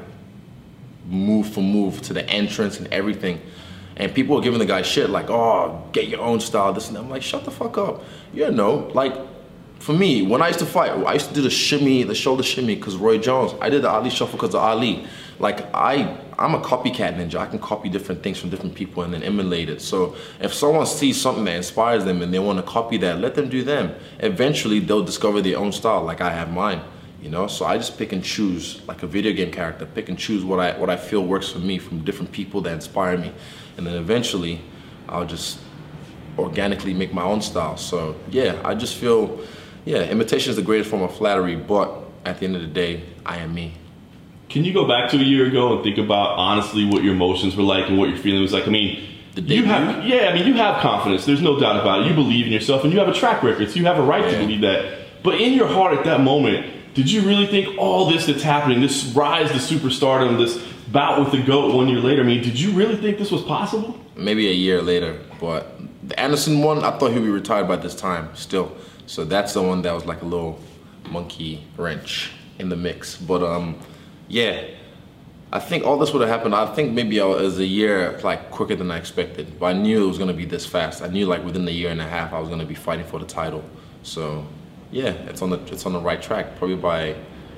move for move to the entrance and everything. And people were giving the guy shit, like, oh, get your own style, this and that. I'm like, shut the fuck up. You know, like, for me, when I used to fight, I used to do the shimmy, the shoulder shimmy, because Roy Jones. I did the Ali shuffle because of Ali. Like, I, I'm a copycat ninja. I can copy different things from different people and then emulate it. So if someone sees something that inspires them and they want to copy that, let them do them. Eventually, they'll discover their own style, like I have mine. You know, so I just pick and choose, like a video game character, pick and choose what I, what I feel works for me from different people that inspire me. And then eventually, I'll just organically make my own style. So yeah, I just feel, yeah, imitation is the greatest form of flattery, but at the end of the day, I am me. Can you go back to a year ago and think about honestly what your emotions were like and what your feeling was like? I mean, you have, yeah, I mean, you have confidence. There's no doubt about it. You believe in yourself and you have a track record, so you have a right yeah. to believe that. But in your heart at that moment, did you really think all this that's happening, this rise to superstardom, this bout with the GOAT one year later, I mean, did you really think this was possible? Maybe a year later, but the Anderson one, I thought he'd be retired by this time still. So that's the one that was like a little monkey wrench in the mix. But um, yeah, I think all this would have happened. I think maybe it was a year like quicker than I expected, but I knew it was gonna be this fast. I knew like within a year and a half I was gonna be fighting for the title. So yeah, it's on the it's on the right track. Probably by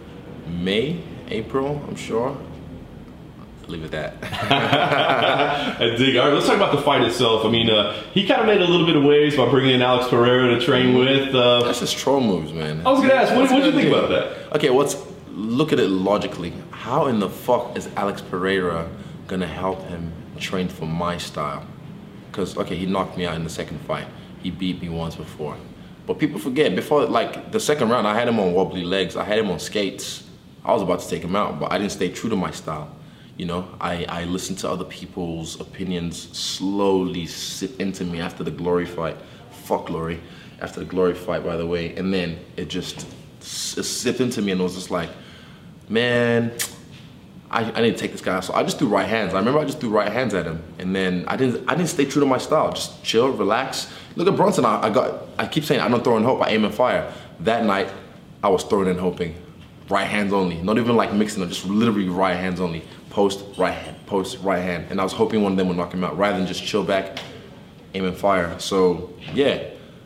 May, April, I'm sure. Leave it at that. I dig. All right, let's talk about the fight itself. I mean, uh, he kind of made a little bit of waves by bringing in Alex Pereira to train with. Uh, That's just troll moves, man. I was gonna ask, what did you think about that? Okay, what's look at it logically. How in the fuck is Alex Pereira gonna help him train for my style? Because okay, he knocked me out in the second fight. He beat me once before. But people forget, before like the second round, I had him on wobbly legs. I had him on skates. I was about to take him out, but I didn't stay true to my style. You know, I, I listened to other people's opinions slowly sip into me after the Glory fight. Fuck Glory. After the Glory fight, by the way. And then it just it sipped into me and it was just like, man, I, I need to take this guy out. So I just threw right hands. I remember I just threw right hands at him. And then I didn't I didn't stay true to my style. Just chill, relax. Look at Brunson. I, I got I keep saying I don't throw and hope, I aim and fire. That night, I was throwing and hoping. Right hands only. Not even like mixing them, just literally right hands only. Post, right hand, post, right hand. And I was hoping one of them would knock him out rather than just chill back, aim and fire. So yeah,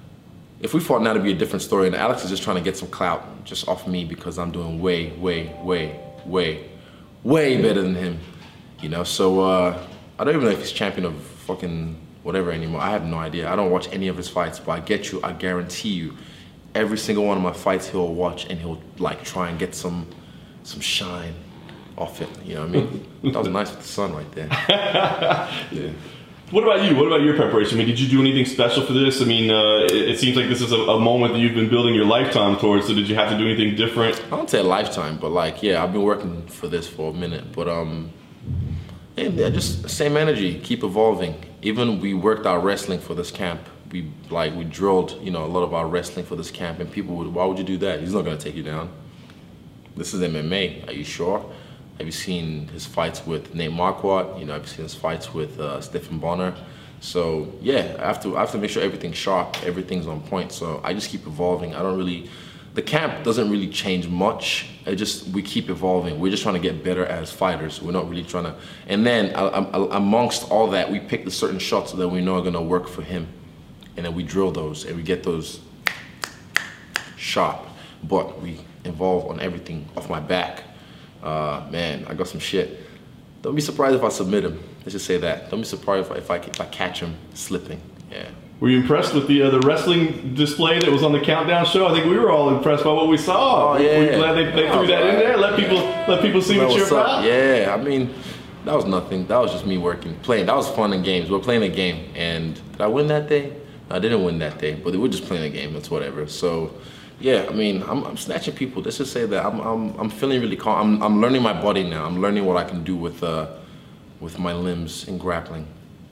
if we fought now to be a different story, and Alex is just trying to get some clout just off me because I'm doing way, way, way, way, way better than him. You know, so uh, I don't even know if he's champion of fucking whatever anymore. I have no idea. I don't watch any of his fights, but I get you, I guarantee you, every single one of my fights he'll watch and he'll like try and get some some shine off it, you know what I mean? That was nice with the sun right there. Yeah. What about you? What about your preparation? I mean, did you do anything special for this? I mean, uh, it, it seems like this is a, a moment that you've been building your lifetime towards, so did you have to do anything different? I don't say a lifetime, but like, yeah, I've been working for this for a minute, but um, yeah, just same energy, keep evolving. even we worked our wrestling for this camp. We like we drilled, you know, a lot of our wrestling for this camp, and people would, why would you do that? He's not gonna take you down. This is M M A. Are you sure? Have you seen his fights with Nate Marquardt? You know, have you seen his fights with uh, Stephen Bonner? So yeah, I have to I have to make sure everything's sharp, everything's on point. So I just keep evolving. I don't really, the camp doesn't really change much. It just we keep evolving. We're just trying to get better as fighters. We're not really trying to. And then uh, uh, amongst all that, we pick the certain shots that we know are gonna work for him, and then we drill those and we get those sharp. But we evolve on everything off my back. Uh, man, I got some shit. Don't be surprised if I submit him. Let's just say that. Don't be surprised if I, if I, if I catch him slipping. Yeah. Were you impressed with the uh, the wrestling display that was on the countdown show? I think we were all impressed by what we saw. Oh yeah. Were you glad they, they threw that in there? Let people let people see what you're about. Yeah, I mean, that was nothing. That was just me working, playing. That was fun and games. We were playing a game, and did I win that day? No, I didn't win that day, but we were just playing a game. That's whatever. So. Yeah, I mean, I'm, I'm snatching people. Let's just say that I'm, I'm, I'm feeling really calm. I'm, I'm learning my body now. I'm learning what I can do with, uh, with my limbs in grappling.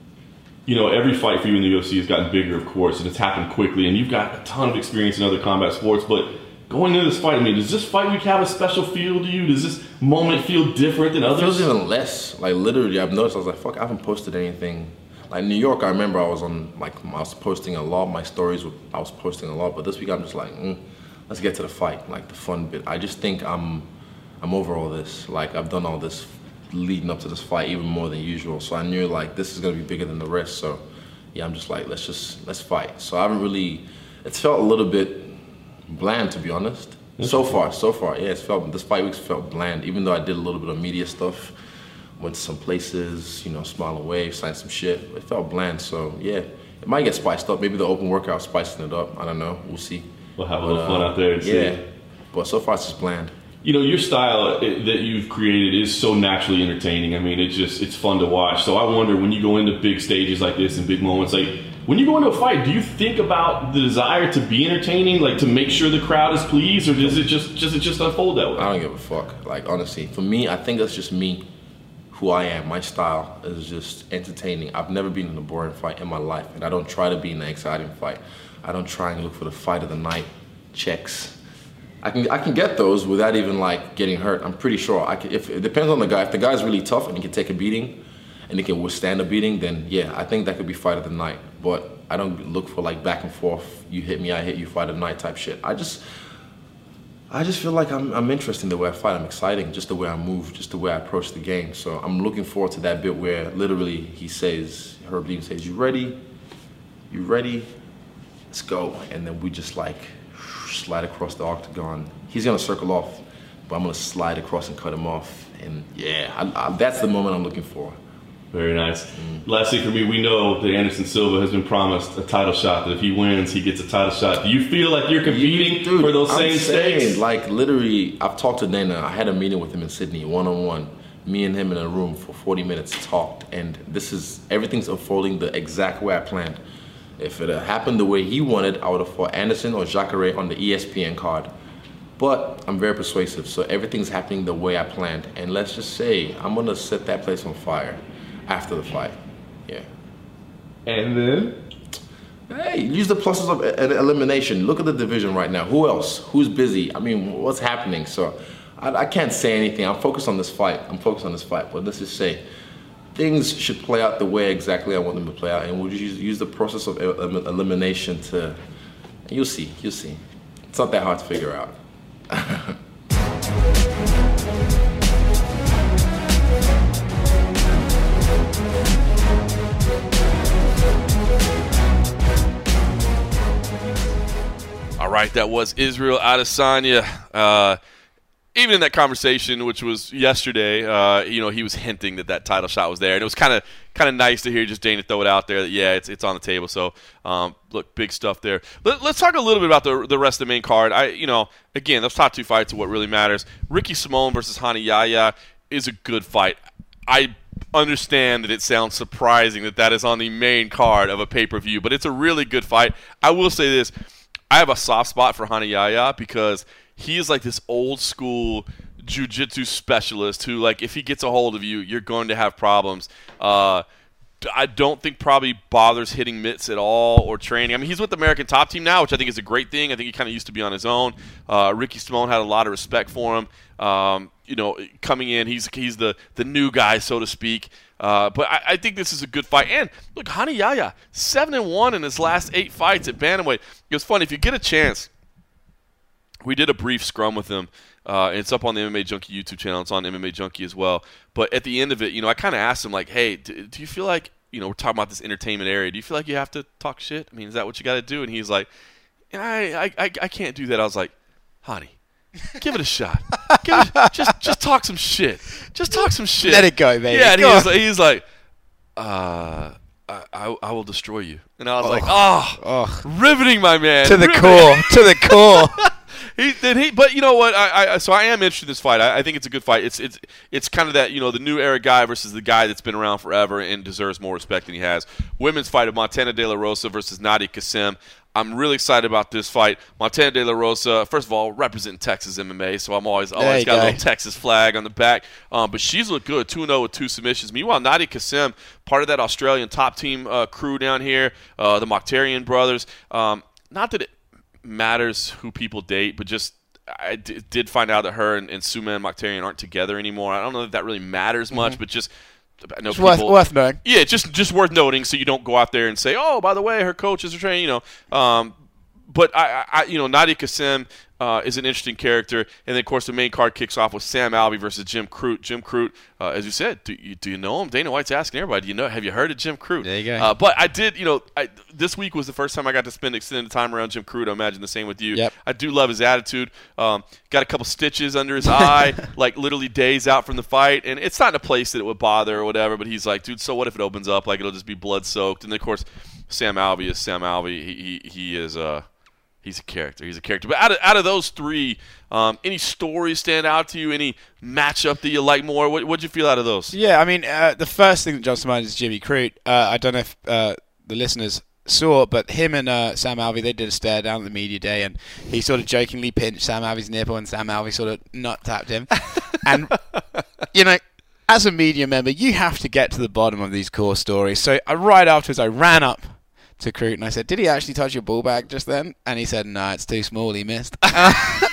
You know, every fight for you in the U F C has gotten bigger, of course, and it's happened quickly. And you've got a ton of experience in other combat sports. But going into this fight, I mean, does this fight week have a special feel to you? Does this moment feel different than others? It feels even less. Like literally, I've noticed. I was like, fuck, I haven't posted anything. Like New York, I remember I was on, like, I was posting a lot. My stories, were, I was posting a lot. But this week, I'm just like, mm. Let's get to the fight, like the fun bit. I just think I'm, I'm over all this. Like I've done all this leading up to this fight even more than usual. So I knew like this is gonna be bigger than the rest. So yeah, I'm just like let's just let's fight. So I haven't really. It's felt a little bit bland to be honest. So far, so far, yeah. It's felt this fight week's felt bland. Even though I did a little bit of media stuff, went to some places, you know, Smile and Wave, signed some shit. It felt bland. So yeah, it might get spiced up. Maybe the open workout spicing it up. I don't know. We'll see. We'll have a little but, fun uh, out there and yeah. see. But so far it's just bland. You know, your style that you've created is so naturally entertaining. I mean, it's just, it's fun to watch. So I wonder when you go into big stages like this and big moments, like when you go into a fight, do you think about the desire to be entertaining, like to make sure the crowd is pleased, or does it just, does it just unfold that way? I don't give a fuck. Like honestly, for me, I think that's just me, who I am. My style is just entertaining. I've never been in a boring fight in my life, and I don't try to be in an exciting fight. I don't try and look for the fight of the night checks. I can I can get those without even like getting hurt. I'm pretty sure. I can, if it depends on the guy. If the guy's really tough and he can take a beating, and he can withstand a beating, then yeah, I think that could be fight of the night. But I don't look for like back and forth. You hit me, I hit you, fight of the night type shit. I just I just feel like I'm I'm interested in the way I fight. I'm exciting, just the way I move, just the way I approach the game. So I'm looking forward to that bit where literally he says, Herb Dean says, "You ready? You ready? Let's go." And then we just like slide across the octagon. He's gonna circle off, but I'm gonna slide across and cut him off. And yeah, I, I, that's the moment I'm looking for. Very nice. Mm. Last thing for me, we know that Anderson Silva has been promised a title shot, that if he wins, he gets a title shot. Do you feel like you're competing Dude, for those same I'm saying, stakes? Like literally, I've talked to Dana. I had a meeting with him in Sydney, one-on-one. Me and him in a room for forty minutes talked, and this is, everything's unfolding the exact way I planned. If it had happened the way he wanted, I would have fought Anderson or Jacare on the E S P N card. But I'm very persuasive, so everything's happening the way I planned. And let's just say, I'm gonna set that place on fire after the fight. Yeah. And then? Hey, use the pluses of an elimination. Look at the division right now. Who else? Who's busy? I mean, what's happening? So I, I can't say anything. I'm focused on this fight. I'm focused on this fight. But let's just say, things should play out the way exactly I want them to play out, and we'll just use, use the process of elimination to, you'll see, you'll see. It's not that hard to figure out. All right, that was Israel Adesanya. Uh, Even in that conversation, which was yesterday, uh, you know, he was hinting that that title shot was there, and it was kind of kind of nice to hear just Dana throw it out there that yeah, it's it's on the table. So, um, look, big stuff there. Let, let's talk a little bit about the the rest of the main card. I, you know, again, those top two fights are what really matters. Ricky Simón versus Rani Yahya is a good fight. I understand that it sounds surprising that that is on the main card of a pay-per-view, but it's a really good fight. I will say this: I have a soft spot for Rani Yahya because he is like this old school jiu-jitsu specialist who, like, if he gets a hold of you, you're going to have problems. Uh, I don't think probably bothers hitting mitts at all or training. I mean, he's with the American Top Team now, which I think is a great thing. I think he kind of used to be on his own. Uh, Ricky Simone had a lot of respect for him. Um, you know, coming in, he's he's the, the new guy, so to speak. Uh, but I, I think this is a good fight. And look, Hani Yahya, seven and one in his last eight fights at bantamweight. It was funny. If you get a chance, we did a brief scrum with him. Uh, it's up on the M M A Junkie YouTube channel. It's on M M A Junkie as well. But at the end of it, you know, I kind of asked him, like, hey, do, do you feel like, you know, we're talking about this entertainment area. Do you feel like you have to talk shit? I mean, is that what you got to do? And he's like, I, I, I, I can't do that. I was like, honey, give it a shot. Give it, just, just talk some shit. Just talk some shit. Let it go, baby. Yeah, and go he's like, he's like, uh, I, I, I will destroy you. And I was oh, like, oh, oh, riveting, my man. To the riveting. core. To the core. He did he, but you know what? I, I so I am interested in this fight. I, I think it's a good fight. It's it's it's kind of that, you know, the new era guy versus the guy that's been around forever and deserves more respect than he has. Women's fight of Montana De La Rosa versus Nadia Kassem. I'm really excited about this fight. Montana De La Rosa, first of all, representing Texas M M A, so I'm always always got go. a little Texas flag on the back. Um, but she's looked good, two and oh with two submissions. Meanwhile, Nadia Kassem, part of that Australian top team uh, crew down here, uh, the Mokhtarian brothers. Um, not that it matters who people date, but just I d- did find out that her and, and Suman Mokhtarian aren't together anymore. I don't know if that really matters much, mm-hmm. but just I know it's people, worth, worth knowing. Yeah, just just worth noting, so you don't go out there and say, oh, by the way, her coaches are training, you know. Um, but I, I, you know, Nadia Kassem uh, is an interesting character, and then of course the main card kicks off with Sam Alvey versus Jim Crute. Jim Crute, uh, as you said, do you do you know him? Dana White's asking everybody, do you know? Have you heard of Jim Crute? There you go. Uh, but I did, you know, I, this week was the first time I got to spend extended time around Jim Crute. I imagine the same with you. Yep. I do love his attitude. Um, got a couple stitches under his eye, like literally days out from the fight, and it's not in a place that it would bother or whatever. But he's like, dude, so what if it opens up? Like it'll just be blood soaked. And then, of course, Sam Alvey is Sam Alvey. He he, he is uh he's a character. He's a character. But out of out of those three, um, any stories stand out to you? Any matchup that you like more? What what'd you feel out of those? Yeah, I mean, uh, the first thing that jumps to mind is Jimmy Crute. Uh, I don't know if uh, the listeners saw, but him and uh, Sam Alvey, they did a stare down at the media day, and he sort of jokingly pinched Sam Alvey's nipple, and Sam Alvey sort of nut tapped him. And you know, as a media member, you have to get to the bottom of these core stories. So uh, right afterwards, I ran up to Crute and I said, did he actually touch your ball bag just then? And he said, no, it's too small, he missed. And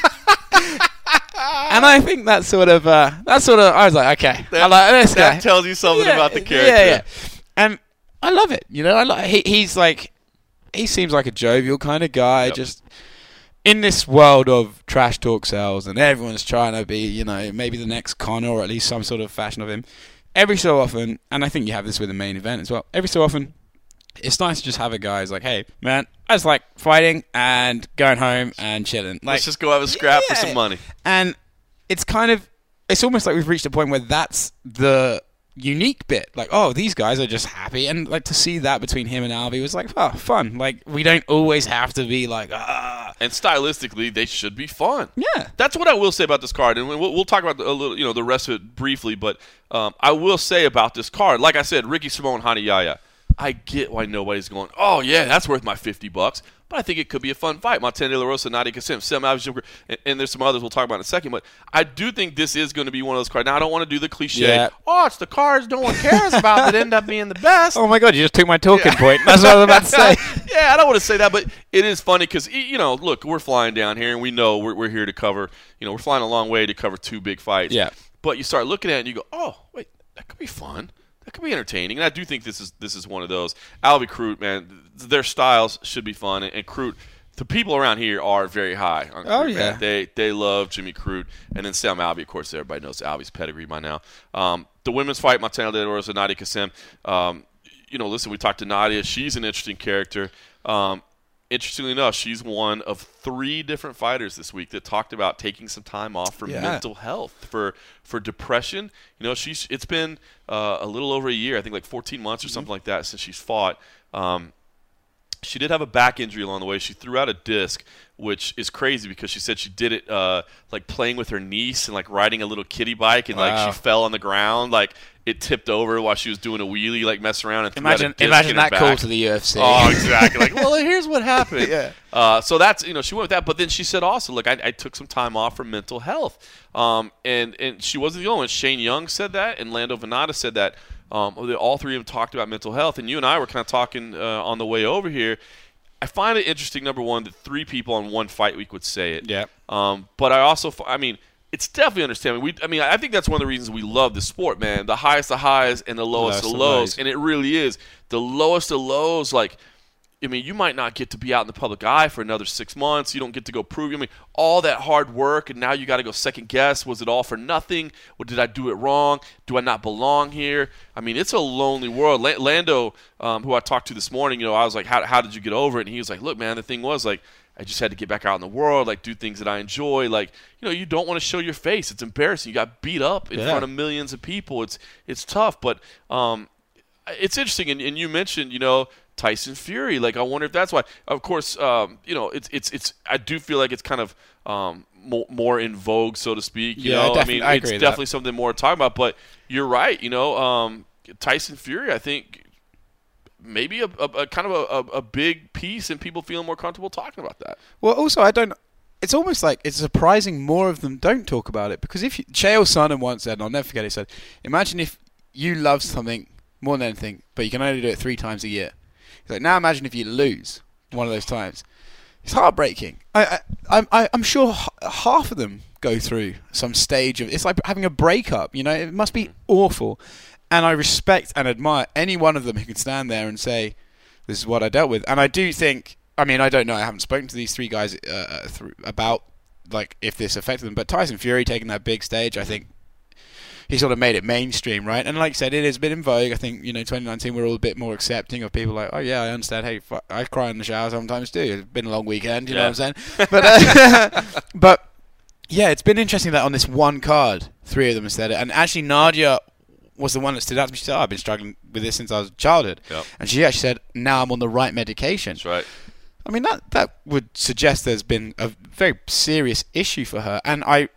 I think that sort of, uh, that sort of, I was like, okay, that, I like this that guy. tells you something yeah, about the character. Yeah, yeah. And I love it, you know, I like, he, he's like, he seems like a jovial kind of guy, yep. just in this world of trash talk sales and everyone's trying to be, you know, maybe the next Conor or at least some sort of fashion of him. Every so often, and I think you have this with the main event as well, every so often, it's nice to just have a guy who's like, hey, man, I just like fighting and going home and chilling. Like, let's just go have a scrap yeah. for some money. And it's kind of, it's almost like we've reached a point where that's the unique bit. Like, oh, these guys are just happy. And like to see that between him and Alvey was like, oh, fun. Like, we don't always have to be like, ah. And stylistically, they should be fun. Yeah. That's what I will say about this card. And we'll, we'll talk about the, a little, you know, the rest of it briefly. But um, I will say about this card, like I said, Ricky Simone, Hani Yahya. I get why nobody's going, oh, yeah, that's worth my fifty bucks. But I think it could be a fun fight. Montana De La Rosa, Nadia Kassem, Sam Alvey, and, and there's some others we'll talk about in a second. But I do think this is going to be one of those cards. Now, I don't want to do the cliche, yeah. oh, it's the cards no one cares about that end up being the best. Oh, my God, you just took my talking yeah. point. That's what I was about to say. Yeah, I don't want to say that, but it is funny because, you know, look, we're flying down here, and we know we're, we're here to cover, you know, we're flying a long way to cover two big fights. Yeah. But you start looking at it, and you go, oh, wait, that could be fun. That could be entertaining, and I do think this is this is one of those. Alvey, Crute, man, their styles should be fun, and, and Crute, the people around here are very high on Crute, oh, yeah. man. They they love Jimmy Crute, and then Sam Alvey, of course, everybody knows Alvey's pedigree by now. Um, the women's fight, Montana De La Rosa, Nadia Kassem. Um, you know, listen, we talked to Nadia. She's an interesting character. Um, Interestingly enough, she's one of three different fighters this week that talked about taking some time off for yeah. mental health, for for depression. You know, she's it's been uh, a little over a year, I think like fourteen months or mm-hmm. something like that, since she's fought. Um, she did have a back injury along the way. She threw out a disc, which is crazy because she said she did it uh, like playing with her niece and like riding a little kiddie bike, and wow. like she fell on the ground, like it tipped over while she was doing a wheelie, like messing around. And imagine, threw out a disc imagine in her that back. call to the U F C. Oh, exactly. Like, well, here's what happened. yeah. Uh, so that's, you know, she went with that. But then she said also, look, I, I took some time off for mental health. Um, and, and she wasn't the only one. Shane Young said that, and Lando Venata said that. um, all three of them talked about mental health, and you and I were kind of talking uh, on the way over here. I find it interesting, number one, that three people on one fight week would say it. Yeah. Um, but I also, I mean, it's definitely understandable. We, I mean, I think that's one of the reasons we love the sport, man. The highest of highs and the lowest of lows, and it really is the lowest of lows. Like, I mean, you might not get to be out in the public eye for another six months. You don't get to go prove. I mean, all that hard work, and now you got to go second guess. Was it all for nothing? Or did I do it wrong? Do I not belong here? I mean, it's a lonely world. Lando, um, who I talked to this morning, you know, I was like, how, how did you get over it? And he was like, look, man, the thing was, like, I just had to get back out in the world, like, do things that I enjoy. Like, you know, you don't want to show your face. It's embarrassing. You got beat up in yeah. front of millions of people. It's it's tough. But um, it's interesting. And, and you mentioned, you know, Tyson Fury. Like, I wonder if that's why. Of course, um, you know, it's it's it's. I do feel like it's kind of um, more, more in vogue, so to speak. You yeah, know, I mean, I it's definitely that. something more to talk about. But you're right. You know, um, Tyson Fury, I think, maybe a, a, a kind of a, a, a big piece, and people feeling more comfortable talking about that. Well, also, I don't. It's almost like it's surprising more of them don't talk about it, because if you, Chael Sonnen once said, and I'll never forget it, he said, "Imagine if you love something more than anything, but you can only do it three times a year." He's like, now imagine if you lose one of those times. It's heartbreaking. I, I, I, I'm sure half of them go through some stage of. It's like having a breakup. You know, it must be awful. And I respect and admire any one of them who can stand there and say, "This is what I dealt with." And I do think. I mean, I don't know. I haven't spoken to these three guys uh, th- about like if this affected them. But Tyson Fury taking that big stage, I think. He sort of made it mainstream, right? And like I said, it has been in vogue. I think, you know, twenty nineteen, we're all a bit more accepting of people like, oh, yeah, I understand. Hey, fuck, I cry in the shower sometimes too. It's been a long weekend, you yeah. know what I'm saying? But, uh, but, yeah, it's been interesting that on this one card, three of them said it. And actually, Nadia was the one that stood out to me. She said, oh, I've been struggling with this since I was a childhood. Yep. And she actually said, now I'm on the right medication. That's right. I mean, that, that would suggest there's been a very serious issue for her. And I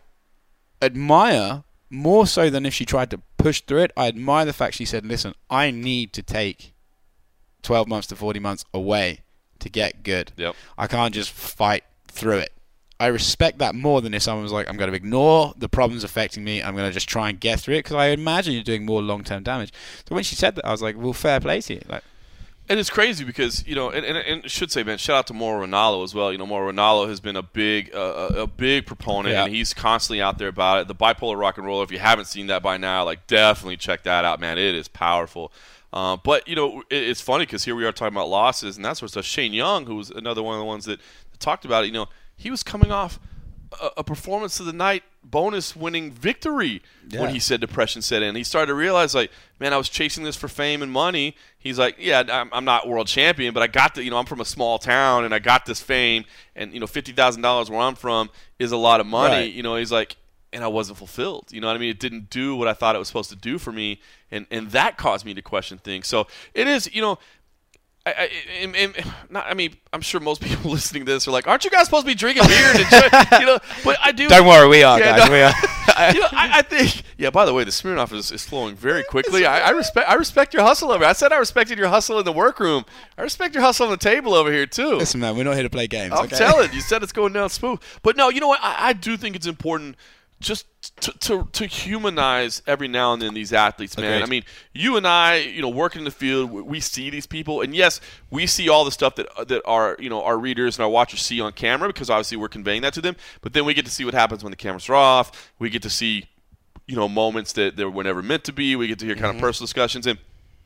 admire... more so than if she tried to push through it, I admire the fact she said, listen, I need to take twelve months to forty months away to get good. Yep. I can't just fight through it. I respect that more than if someone was like, I'm going to ignore the problems affecting me, I'm going to just try and get through it, because I imagine you're doing more long-term damage. So when she said that, I was like, well, fair play to you. Like, And it's crazy because, you know, and, and, and I should say, man, shout out to Mauro Ranallo as well. You know, Mauro Ranallo has been a big uh, a big proponent, yeah. and he's constantly out there about it. The Bipolar Rock and Roller, if you haven't seen that by now, like, definitely check that out, man. It is powerful. Uh, but, you know, it, it's funny because here we are talking about losses and that sort of stuff. Shane Young, who was another one of the ones that, that talked about it, you know, he was coming off a, a performance of the night bonus winning victory yeah. when he said depression set in. He started to realize, like, man, I was chasing this for fame and money. He's like, yeah, I'm, I'm not world champion, but I got the, you know, I'm from a small town and I got this fame, and, you know, fifty thousand dollars where I'm from is a lot of money. Right. You know, he's like, and I wasn't fulfilled. You know what I mean? It didn't do what I thought it was supposed to do for me, and, and that caused me to question things. So it is, you know, I, I, and, and not, I mean, I'm sure most people listening to this are like, aren't you guys supposed to be drinking beer? And enjoy, you know, but I do. Don't worry, we are, yeah, guys. No, we are. you know, I, I think. Yeah. By the way, the Smirnoff is, is flowing very quickly. I, I respect. I respect your hustle over here. I said I respected your hustle in the workroom. I respect your hustle on the table over here too. Listen, man, we're not here to play games. I'm okay? telling you, said it's going down smooth. But no, you know what? I, I do think it's important just to, to to humanize every now and then these athletes, man. Agreed. I mean, you and I, you know, working in the field, we see these people, and yes, we see all the stuff that that our you know our readers and our watchers see on camera, because obviously we're conveying that to them. But then we get to see what happens when the cameras are off. We get to see, you know, moments that, that were never meant to be. We get to hear kind mm-hmm. of personal discussions, and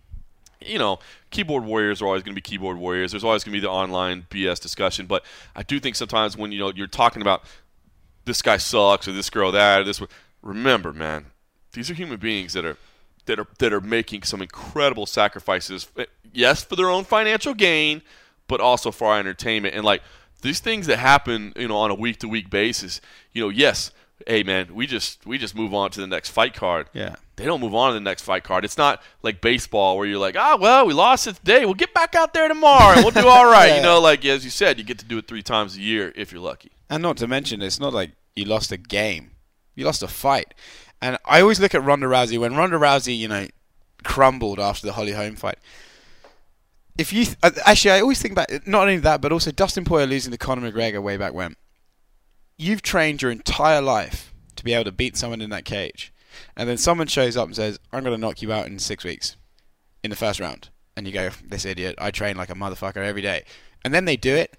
you know, keyboard warriors are always going to be keyboard warriors. There's always going to be the online B S discussion, but I do think sometimes when you know you're talking about this guy sucks or this girl that or this one, remember, man, these are human beings that are that are that are making some incredible sacrifices. Yes, for their own financial gain, but also for our entertainment. And like these things that happen, you know, on a week to week basis. You know, yes, hey man, we just we just move on to the next fight card. Yeah. They don't move on to the next fight card. It's not like baseball where you're like, ah, well, we lost it today. We'll get back out there tomorrow and we'll do all right. yeah. You know, like as you said, you get to do it three times a year if you're lucky. And not to mention, it's not like you lost a game. You lost a fight. And I always look at Ronda Rousey. When Ronda Rousey, you know, crumbled after the Holly Holm fight. If you th- Actually, I always think about, not only that, but also Dustin Poirier losing to Conor McGregor way back when. You've trained your entire life to be able to beat someone in that cage. And then someone shows up and says, I'm going to knock you out in six weeks in the first round. And you go, this idiot, I train like a motherfucker every day. And then they do it.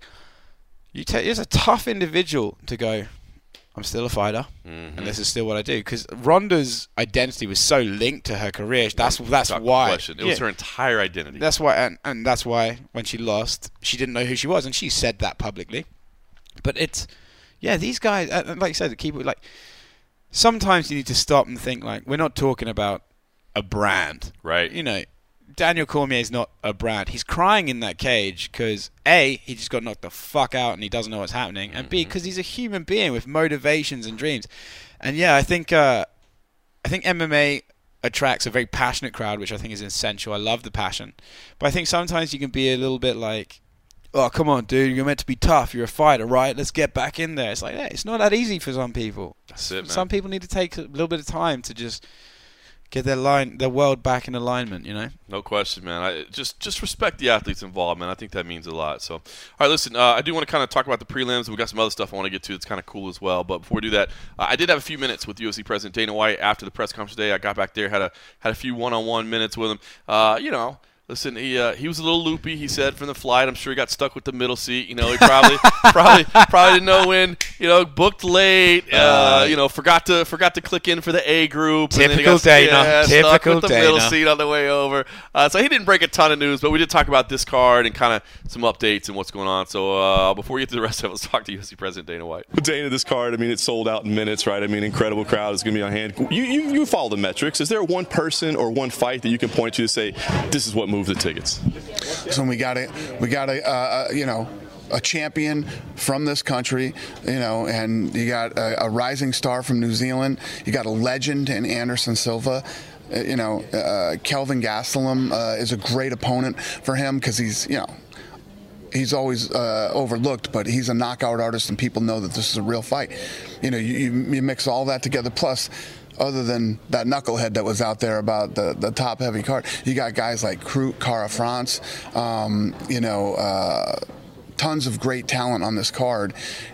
You t- it's a tough individual to go, I'm still a fighter, mm-hmm. and this is still what I do. Because Ronda's identity was so linked to her career. That's that's why. Question. It yeah. was her entire identity. That's why, and, and that's why when she lost, she didn't know who she was, and she said that publicly. But it's, yeah, these guys, uh, like you said, keep like. Sometimes you need to stop and think like we're not talking about a brand, right? You know, Daniel Cormier is not a brand. He's crying in that cage because A, he just got knocked the fuck out and he doesn't know what's happening, and B, because he's a human being with motivations and dreams. And yeah, I think uh, I think M M A attracts a very passionate crowd, which I think is essential. I love the passion, but I think sometimes you can be a little bit like, oh, come on, dude, you're meant to be tough. You're a fighter, right? Let's get back in there. It's like, yeah, it's not that easy for some people. That's it, man. Some people need to take a little bit of time to just get their line, their world back in alignment, you know? No question, man. I just just respect the athletes involved, man. I think that means a lot. So, all right, listen, uh, I do want to kind of talk about the prelims. We've got some other stuff I want to get to that's kind of cool as well. But before we do that, uh, I did have a few minutes with U F C President Dana White after the press conference today. I got back there, had a had a few one-on-one minutes with him. Uh, you know, listen, he uh, he was a little loopy, he said, from the flight. I'm sure he got stuck with the middle seat. You know, he probably probably probably didn't know when. You know, booked late. Uh, uh, you know, forgot to forgot to click in for the A group. Typical and then he got, Dana. Yeah, typical stuck with the Dana. middle seat on the way over. Uh, so he didn't break a ton of news, but we did talk about this card and kind of some updates and what's going on. So uh, before we get to the rest of it, let's talk to U F C President Dana White. Dana, this card, I mean, it's sold out in minutes, right? I mean, incredible crowd is going to be on hand. You, you you follow the metrics. Is there one person or one fight that you can point to to say this is what moved the tickets? So we got a, we got a, uh, you know, a champion from this country, you know, and you got a, a rising star from New Zealand. You got a legend in Anderson Silva. Uh, you know, uh, Kelvin Gastelum uh, is a great opponent for him because he's, you know, he's always uh, overlooked, but he's a knockout artist, and people know that this is a real fight. You know, you, you mix all that together, plus, other than that knucklehead that was out there about the, the top heavy card, you got guys like Krut, Cara France, um, you know, uh, tons of great talent on this card,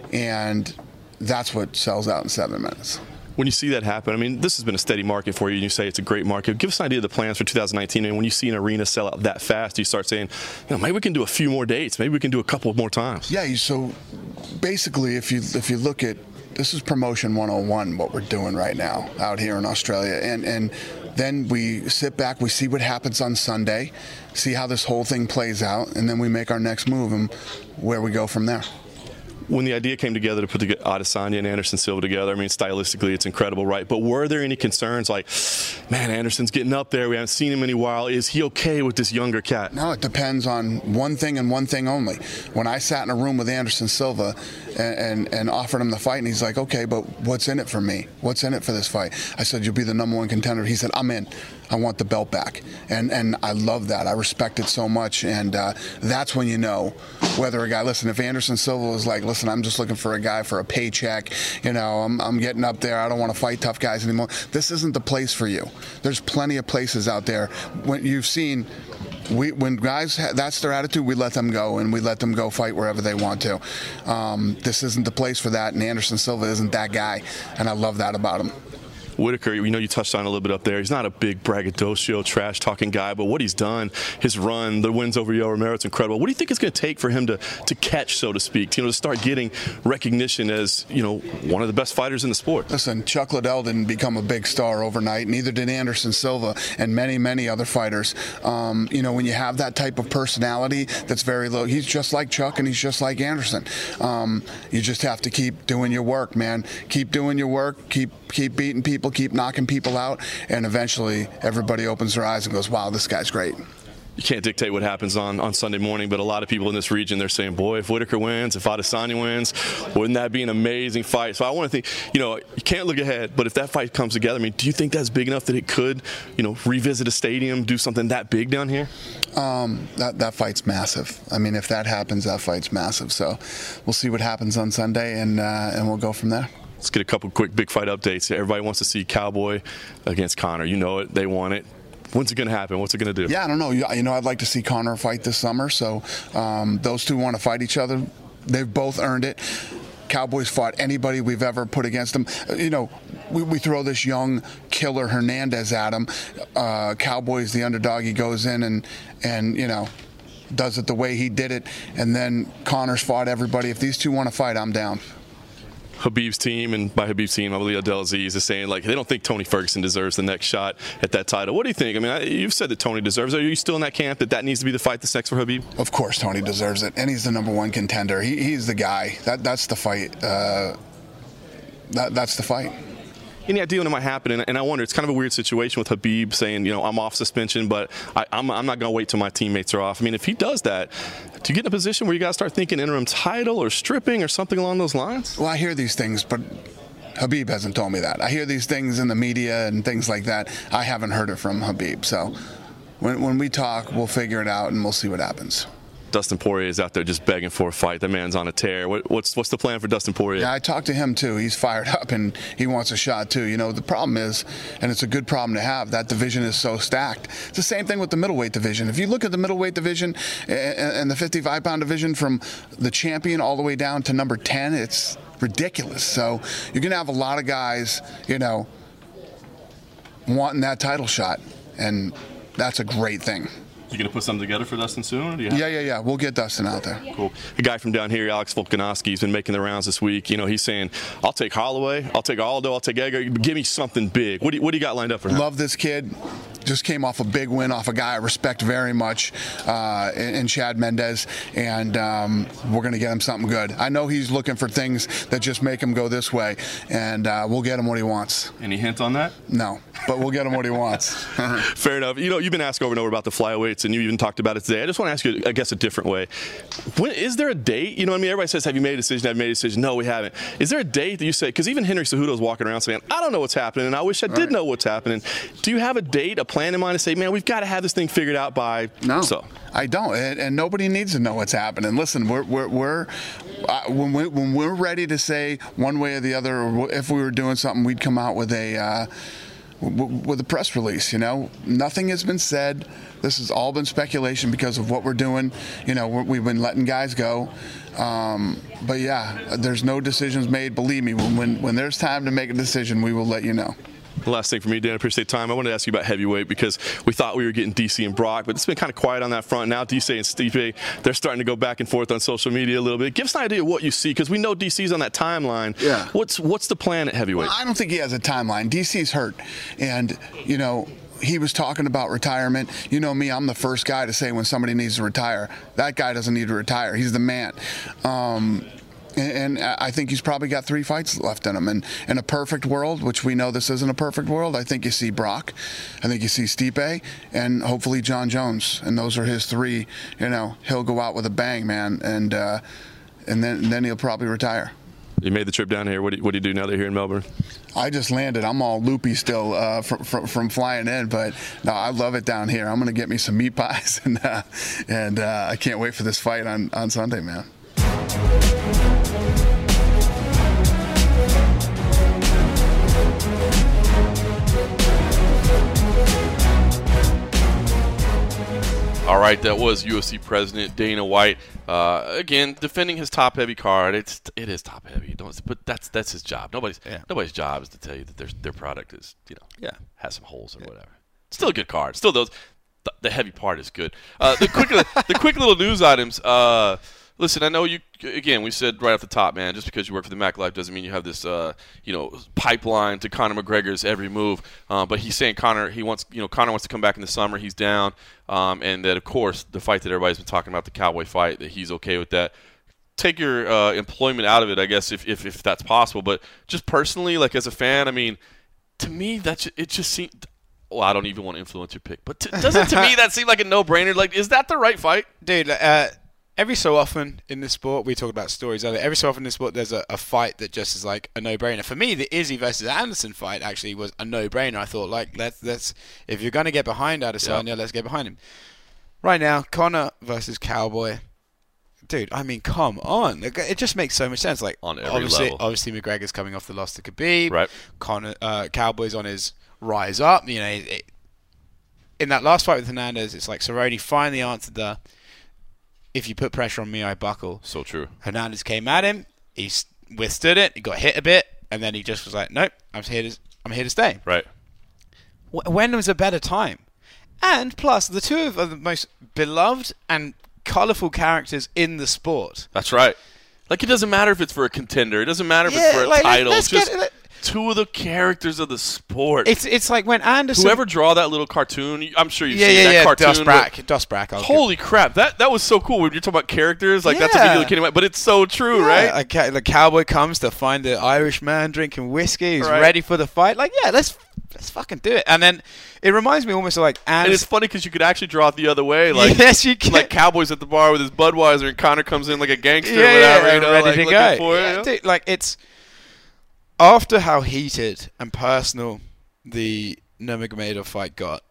and that's what sells out in seven minutes. When you see that happen, I mean, this has been a steady market for you, and you say it's a great market. Give us an idea of the plans for two thousand nineteen, and when you see an arena sell out that fast, you start saying, you know, maybe we can do a few more dates, maybe we can do a couple more times. Yeah, so basically, if you if you look at, this is promotion one oh one, what we're doing right now out here in Australia. And and then we sit back, we see what happens on Sunday, see how this whole thing plays out, and then we make our next move and where we go from there. When the idea came together to put the Adesanya and Anderson Silva together, I mean, stylistically, it's incredible, right? But were there any concerns like, man, Anderson's getting up there, we haven't seen him in a while, is he okay with this younger cat? No, it depends on one thing and one thing only. When I sat in a room with Anderson Silva and, and, and offered him the fight, and he's like, okay, but what's in it for me? What's in it for this fight? I said, you'll be the number one contender. He said, I'm in. I want the belt back. And and I love that. I respect it so much. And uh, that's when you know whether a guy, listen, if Anderson Silva was like, listen, I'm just looking for a guy for a paycheck, you know, I'm, I'm getting up there, I don't want to fight tough guys anymore, this isn't the place for you. There's plenty of places out there. When you've seen, we, when guys, ha- that's their attitude, we let them go, and we let them go fight wherever they want to. Um, this isn't the place for that, and Anderson Silva isn't that guy, and I love that about him. Whitaker, you know, you touched on a little bit up there. He's not a big braggadocio, trash-talking guy, but what he's done, his run, the wins over Yoel Romero, it's incredible. What do you think it's going to take for him to to catch, so to speak, to, you know, to start getting recognition as, you know, one of the best fighters in the sport? Listen, Chuck Liddell didn't become a big star overnight, neither did Anderson Silva and many, many other fighters. Um, you know, when you have that type of personality that's very low, he's just like Chuck and he's just like Anderson. Um, you just have to keep doing your work, man. Keep doing your work, keep keep beating people, keep knocking people out, and eventually everybody opens their eyes and goes, wow, this guy's great. You can't dictate what happens on, on Sunday morning, but a lot of people in this region, they're saying, boy, if Whitaker wins, if Adesanya wins, wouldn't that be an amazing fight? So I want to think, you know, you can't look ahead, but if that fight comes together, I mean, do you think that's big enough that it could, you know, revisit a stadium, do something that big down here? Um, that, that fight's massive. I mean, if that happens, that fight's massive. So we'll see what happens on Sunday, and uh, and we'll go from there. Let's get a couple quick big fight updates. Everybody wants to see Cowboy against Conor. You know it. They want it. When's it going to happen? What's it going to do? Yeah, I don't know. You know, I'd like to see Conor fight this summer. So um, those two want to fight each other. They've both earned it. Cowboys fought anybody we've ever put against them. You know, we, we throw this young killer Hernandez at him. Uh, Cowboy's the underdog. He goes in and, and you know, does it the way he did it. And then Conor's fought everybody. If these two want to fight, I'm down. Habib's team, and by Habib's team, I believe Adel Aziz is saying, like, they don't think Tony Ferguson deserves the next shot at that title. What do you think? I mean, I, you've said that Tony deserves it. Are you still in that camp that that needs to be the fight that's next for Habib? Of course Tony deserves it, and he's the number one contender. He, he's the guy. That That's the fight. Uh, that, that's the fight. Any idea when it might happen? And, and I wonder, it's kind of a weird situation with Habib saying, you know, I'm off suspension, but I, I'm, I'm not going to wait till my teammates are off. I mean, if he does that, do you get in a position where you got to start thinking interim title or stripping or something along those lines? Well, I hear these things, but Habib hasn't told me that. I hear these things in the media and things like that. I haven't heard it from Habib. So when, when we talk, we'll figure it out and we'll see what happens. Dustin Poirier is out there just begging for a fight. That man's on a tear. What, what's what's the plan for Dustin Poirier? Yeah, I talked to him too. He's fired up and he wants a shot too. You know, the problem is, and it's a good problem to have, that division is so stacked. It's the same thing with the middleweight division. If you look at the middleweight division and the fifty-five pound division from the champion all the way down to number ten, it's ridiculous. So you're going to have a lot of guys, you know, wanting that title shot, and that's a great thing. You going to put something together for Dustin soon? Or do you have yeah, yeah, yeah. We'll get Dustin out there. Cool. A guy from down here, Alex Volkanovski, has been making the rounds this week. You know, he's saying, I'll take Holloway, I'll take Aldo, I'll take Edgar. Give me something big. What do you, what do you got lined up for him? Love this kid. Just came off a big win off a guy I respect very much uh, in, in Chad Mendes, and um, we're going to get him something good. I know he's looking for things that just make him go this way, and uh, we'll get him what he wants. Any hint on that? No, but we'll get him what he wants. Fair enough. You know, you've been asked over and over about the flyweights, and you even talked about it today. I just want to ask you, I guess, a different way. When, is there a date? You know what I mean? Everybody says, have you made a decision? Have you made a decision? No, we haven't. Is there a date that you say, because even Henry Cejudo's walking around saying, I don't know what's happening, and I wish I did right. know what's happening. Do you have a date, a plan in mind to say, man, we've got to have this thing figured out by no so I don't, and, and nobody needs to know what's happening. Listen, we're we're, we're uh, when we when we're ready to say one way or the other, or if we were doing something, we'd come out with a uh, w- with a press release. You know, nothing has been said. This has all been speculation because of what we're doing. You know, we're, we've been letting guys go. Um, but yeah, there's no decisions made. Believe me, when when there's time to make a decision, we will let you know. The last thing for me, Dan, I appreciate time. I wanted to ask you about heavyweight because we thought we were getting D C and Brock, but it's been kind of quiet on that front. Now D C and Stipe, they're starting to go back and forth on social media a little bit. Give us an idea of what you see, because we know D C's on that timeline. Yeah. What's what's the plan at heavyweight? Well, I don't think he has a timeline. D C's hurt, and you know, he was talking about retirement. You know me, I'm the first guy to say when somebody needs to retire. That guy doesn't need to retire. He's the man. Um, And I think he's probably got three fights left in him. And in a perfect world, which we know this isn't a perfect world, I think you see Brock, I think you see Stipe, and hopefully John Jones. And those are his three. You know, he'll go out with a bang, man, and uh, and then and then he'll probably retire. You made the trip down here. What do you, what do you do now that you're here in Melbourne? I just landed. I'm all loopy still uh, from, from from flying in, but no, I love it down here. I'm gonna get me some meat pies, and uh, and uh, I can't wait for this fight on on Sunday, man. All right, that was U F C President Dana White uh, again defending his top heavy card. It's it is top heavy, don't, but that's that's his job. Nobody's yeah. nobody's job is to tell you that their their product is you know yeah has some holes or yeah. whatever. It's still a good card. Still those the, the heavy part is good. Uh, the quick the quick little news items. Uh, Listen, I know you, again, we said right off the top, man, just because you work for the Mac Life doesn't mean you have this, uh, you know, pipeline to Conor McGregor's every move. Um, but he's saying Conor, he wants, you know, Conor wants to come back in the summer. He's down. Um, and that, of course, the fight that everybody's been talking about, the Cowboy fight, that he's okay with that. Take your uh, employment out of it, I guess, if, if if that's possible. But just personally, like as a fan, I mean, to me, that's it just seems – well, I don't even want to influence your pick. But t- doesn't to me that seem like a no-brainer? Like, is that the right fight? Dude, uh every so often in this sport, we talk about stories earlier, every so often in this sport there's a, a fight that just is like a no-brainer. For me, the Izzy versus Anderson fight actually was a no-brainer. I thought, like, let's, let's if you're going to get behind Adesanya, yep. let's get behind him. Right now, Conor versus Cowboy. Dude, I mean, come on. It just makes so much sense. Like, on every obviously, level. Obviously, McGregor's coming off the loss to Khabib. Right. Conor, uh, Cowboy's on his rise up. You know, it, in that last fight with Hernandez, it's like Cerrone finally answered the, if you put pressure on me, I buckle. So true. Hernandez came at him. He withstood it. He got hit a bit. And then he just was like, nope, I'm here to I'm here to stay. Right. W- when was a better time? And plus, the two of are the most beloved and colourful characters in the sport. That's right. Like, it doesn't matter if it's for a contender. It doesn't matter if Yeah, it's for a like, title. let's Just get it. two of the characters of the sport. It's it's like when Anderson. Whoever draw that little cartoon, I'm sure you've yeah, seen yeah, that yeah. cartoon. Dos Brack. Dos Brack. I'll Holy crap. That that was so cool. When you're talking about characters, like, that's Yeah. immediately came out. But it's so true, Yeah, right? a ca- the cowboy comes to find the Irish man drinking whiskey. He's Right. ready for the fight. Like, yeah, let's let's fucking do it. And then it reminds me almost of like And Anderson. it's funny because you could actually draw it the other way. Like, yes, you can. like Cowboys at the bar with his Budweiser, and Connor comes in like a gangster yeah, or whatever, yeah, you know, ready like, to looking go. for it, Yeah, you know? dude, like it's after how heated and personal the Nurmagomedov fight got.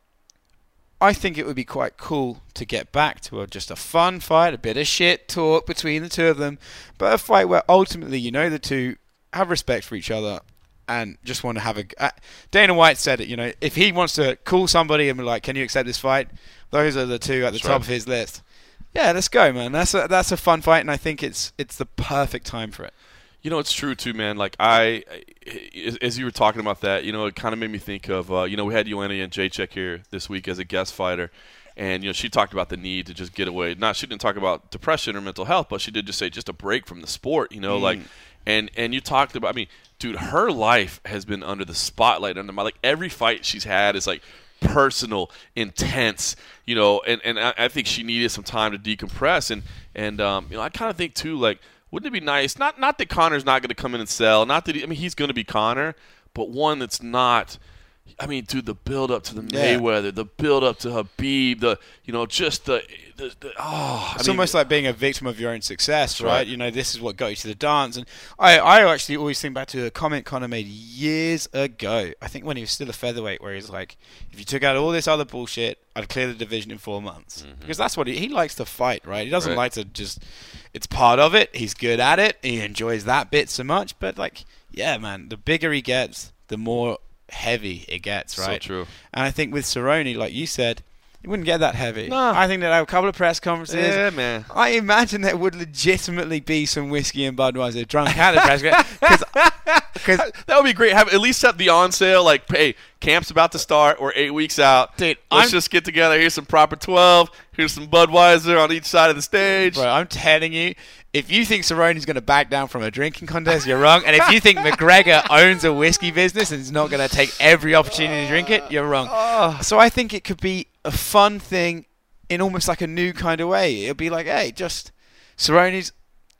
I think it would be quite cool to get back to a, just a fun fight, a bit of shit talk between the two of them, but a fight where ultimately you know the two have respect for each other and just want to have a. Uh, Dana White said it, you know, if he wants to call somebody and be like, "Can you accept this fight?" Those are the two at the That's top right. of his list. Yeah, let's go, man. That's a that's a fun fight, and I think it's it's the perfect time for it. You know, it's true too, man. Like I, I- as you were talking about that, you know, it kind of made me think of, uh, you know, we had Joanna and Jacek here this week as a guest fighter, and you know, she talked about the need to just get away. Not she didn't talk about depression or mental health, but she did just say just a break from the sport. You know, Mm. like, and and you talked about. I mean, dude, her life has been under the spotlight. Under my like every fight she's had is like personal, intense, you know, and, and I, I think she needed some time to decompress. And, and um, you know, I kind of think, too, like, wouldn't it be nice, not not that Connor's not going to come in and sell, not that, he, I mean, he's going to be Connor, but one that's not, I mean, dude, the build-up to the Yeah. Mayweather, the build-up to Habib, the, you know, just the, the, the oh. It's I mean, almost like being a victim of your own success, right? right. You know, this is what got you to the dance. And I, I actually always think back to a comment Conor made years ago. I think when he was still a featherweight, where he's like, if you took out all this other bullshit, I'd clear the division in four months. Mm-hmm. Because that's what he, he likes to fight, right? He doesn't Right. like to just, it's part of it. He's good at it. He enjoys that bit so much. But, like, yeah, man, the bigger he gets, the more heavy it gets, So right? true. And I think with Cerrone, like you said, it wouldn't get that heavy. Nah. I think they'd have a couple of press conferences. Yeah, man. I imagine there would legitimately be some whiskey and Budweiser drunk at the press conference. Because That would be great. Have at least have the on sale. Like, hey, camp's about to start. We're eight weeks out. Dude, let's I'm- just get together. Here's some proper twelve. Here's some Budweiser on each side of the stage. bro, I'm telling you, if you think Cerrone's going to back down from a drinking contest, you're wrong. And if you think McGregor owns a whiskey business and is not going to take every opportunity to drink it, you're wrong. So I think it could be a fun thing in almost like a new kind of way. It'll be like, hey, just Cerrone's.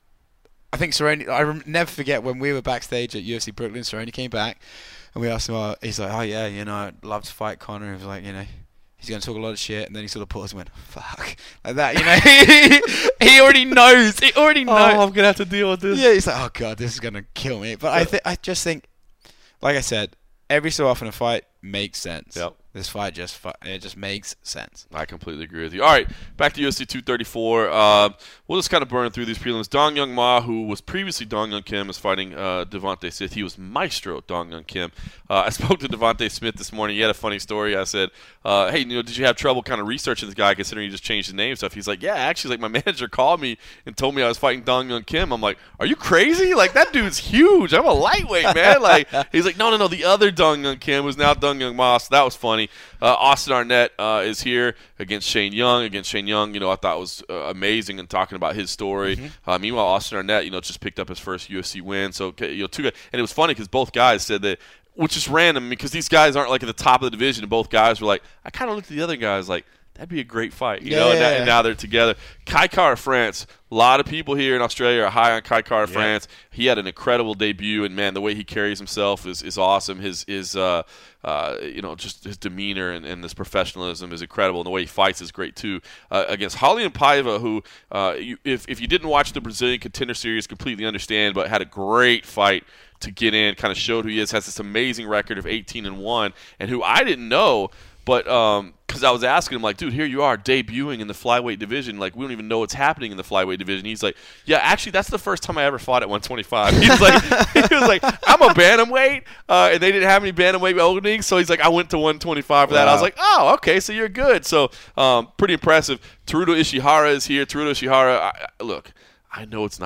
I think Cerrone. I rem- never forget when we were backstage at U F C Brooklyn. Cerrone came back, and we asked him. Oh, he's like, "Oh yeah, you know, I'd love to fight Conor." He was like, "You know, he's going to talk a lot of shit," and then he sort of paused and went, "Fuck," like that. You know, he already knows. He already knows. Oh, I'm gonna have to deal with this. Yeah, he's like, "Oh god, this is going to kill me." But I, th- I just think, like I said, every so often a fight makes sense. Yep. This fight just fu- it just makes sense. I completely agree with you. All right, back to U F C two thirty-four. Uh, we'll just kind of burn through these prelims. Dong Young Ma, who was previously Dong Young Kim, is fighting uh, Devontae Smith. He was Maestro Dong Young Kim. Uh, I spoke to Devontae Smith this morning. He had a funny story. I said, uh, hey, you know, did you have trouble kind of researching this guy considering you just changed his name and stuff? He's like, yeah, actually, like my manager called me and told me I was fighting Dong Young Kim. I'm like, are you crazy? Like, that dude's huge. I'm a lightweight, man. Like, he's like, no, no, no, the other Dong Young Kim was now Dong Young Ma. So that was funny. Uh, Austin Arnett uh, is here against Shane Young. Against Shane Young, you know, I thought was uh, amazing and talking about his story. Mm-hmm. Uh, meanwhile, Austin Arnett, you know, just picked up his first U F C win. So, you know, two guys, and it was funny because both guys said that, which is random because these guys aren't like at the top of the division. And both guys were like, I kind of looked at the other guys like, that'd be a great fight, you yeah, know. And, yeah, now, yeah. and now they're together. Kai Kara France. A lot of people here in Australia are high on Kai Kara Yeah. France. He had an incredible debut, and man, the way he carries himself is, is awesome. His his uh, uh, you know, just his demeanor and, and his professionalism is incredible, and the way he fights is great too. Uh, against Raulian Paiva, who uh, you, if if you didn't watch the Brazilian Contender Series, completely understand, but had a great fight to get in, kind of showed who he is, has this amazing record of eighteen and one, and who I didn't know. But um, because I was asking him, like, dude, here you are debuting in the flyweight division. Like, we don't even know what's happening in the flyweight division. He's like, yeah, actually, that's the first time I ever fought at one twenty-five. He was like, he was like, I'm a bantamweight, uh, and they didn't have any bantamweight openings, so he's like, I went to one twenty-five for that. I was Wow. like, oh, okay, so you're good. So um, pretty impressive. Teruto Ishihara is here. Teruto Ishihara, I, I, look, I know it's not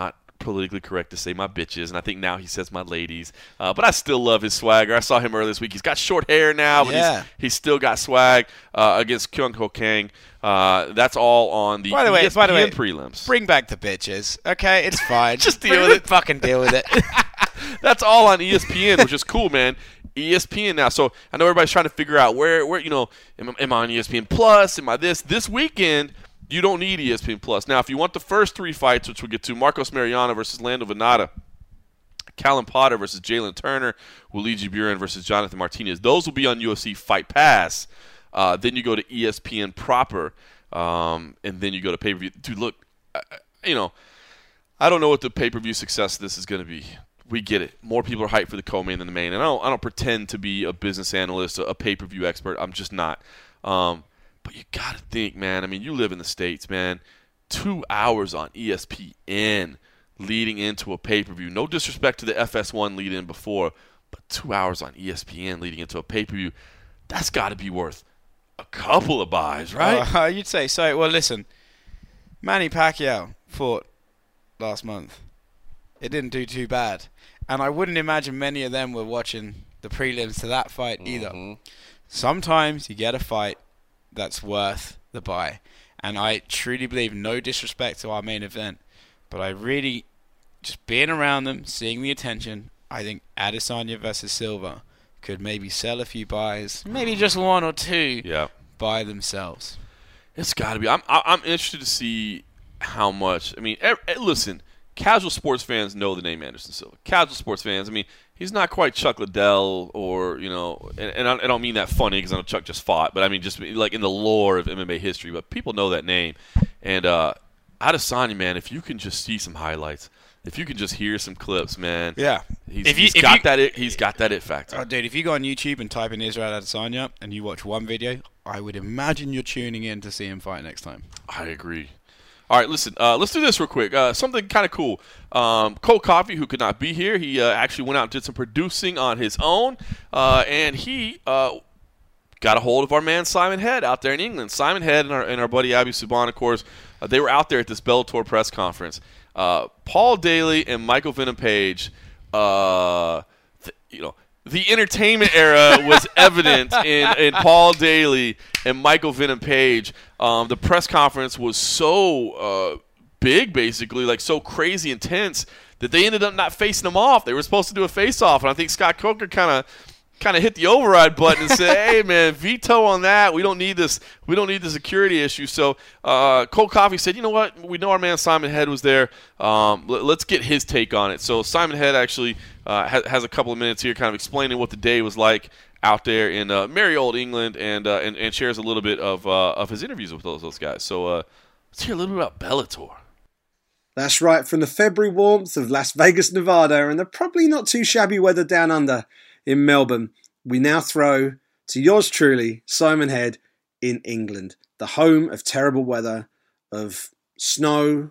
politically correct to say my bitches, and I think now he says my ladies. Uh, but I still love his swagger. I saw him earlier this week. He's got short hair now, but Yeah. he's, he's still got swag uh, against Kyung Ho Kang. Uh, that's all on the, By the way, E S P N by the way, prelims. Bring back the bitches. Okay, it's fine. Just deal Bring with it. Fucking deal with it. That's all on E S P N, which is cool, man. E S P N now. So I know everybody's trying to figure out where, where you know, am, am I on E S P N Plus? Am I this? This weekend, you don't need E S P N Plus. Now, if you want the first three fights, which we'll get to, Marcos Mariano versus Lando Venata, Callum Potter versus Jalen Turner, Luigi Buren versus Jonathan Martinez. Those will be on U F C Fight Pass. Uh, then you go to E S P N proper, um, and then you go to pay-per-view. Dude, look, I, you know, I don't know what the pay-per-view success of this is going to be. We get it. More people are hyped for the co-main than the main. And I don't, I don't pretend to be a business analyst, a pay-per-view expert. I'm just not. Um, but you got to think, man. I mean, you live in the States, man. Two hours on E S P N leading into a pay-per-view. No disrespect to the F S one lead-in before, but two hours on E S P N leading into a pay-per-view, that's got to be worth a couple of buys, right? Uh, you'd say so. Well, listen, Manny Pacquiao fought last month. It didn't do too bad. And I wouldn't imagine many of them were watching the prelims to that fight either. Mm-hmm. Sometimes you get a fight that's worth the buy. And I truly believe, no disrespect to our main event, but I really, just being around them, seeing the attention, I think Adesanya versus Silva could maybe sell a few buys, maybe just one or two Yeah. by themselves. It's got to be. I'm I'm interested to see how much. I mean, ev- listen, casual sports fans know the name Anderson Silva. Casual sports fans, I mean, he's not quite Chuck Liddell or, you know, and, and I, I don't mean that funny because I know Chuck just fought, but I mean just like in the lore of M M A history. But people know that name. And uh, Adesanya, man, if you can just see some highlights, if you can just hear some clips, man, Yeah. he's, If you- he's if got you- that. It, he's got that it factor. Oh, dude, if you go on YouTube and type in Israel Adesanya and you watch one video, I would imagine you're tuning in to see him fight next time. I agree. All right, listen, uh, let's do this real quick. Uh, something kind of cool. Um, Cole Coffey, who could not be here, he uh, actually went out and did some producing on his own, uh, and he uh, got a hold of our man Simon Head out there in England. Simon Head and our, and our buddy Abby Subban, of course, uh, they were out there at this Bellator press conference. Uh, Paul Daly and Michael Venom Page, uh, th- you know, the entertainment era was evident in, in Paul Daly and Michael Venom Page. Um, the press conference was so uh, big, basically, like so crazy intense, that they ended up not facing them off. They were supposed to do a face-off, and I think Scott Coker kind of kind of hit the override button and said, "Hey, man, veto on that. We don't need this. We don't need the security issue." So uh, Cole Coffey said, "You know what? We know our man Simon Head was there. Um, l- let's get his take on it." So Simon Head actually uh, ha- has a couple of minutes here, kind of explaining what the day was like out there in uh, merry old England, and, uh, and and shares a little bit of uh, of his interviews with those those guys. So uh, let's hear a little bit about Bellator. That's right, from the February warmth of Las Vegas, Nevada, and the probably not too shabby weather down under in Melbourne, we now throw to yours truly, Simon Head, in England, the home of terrible weather, of snow,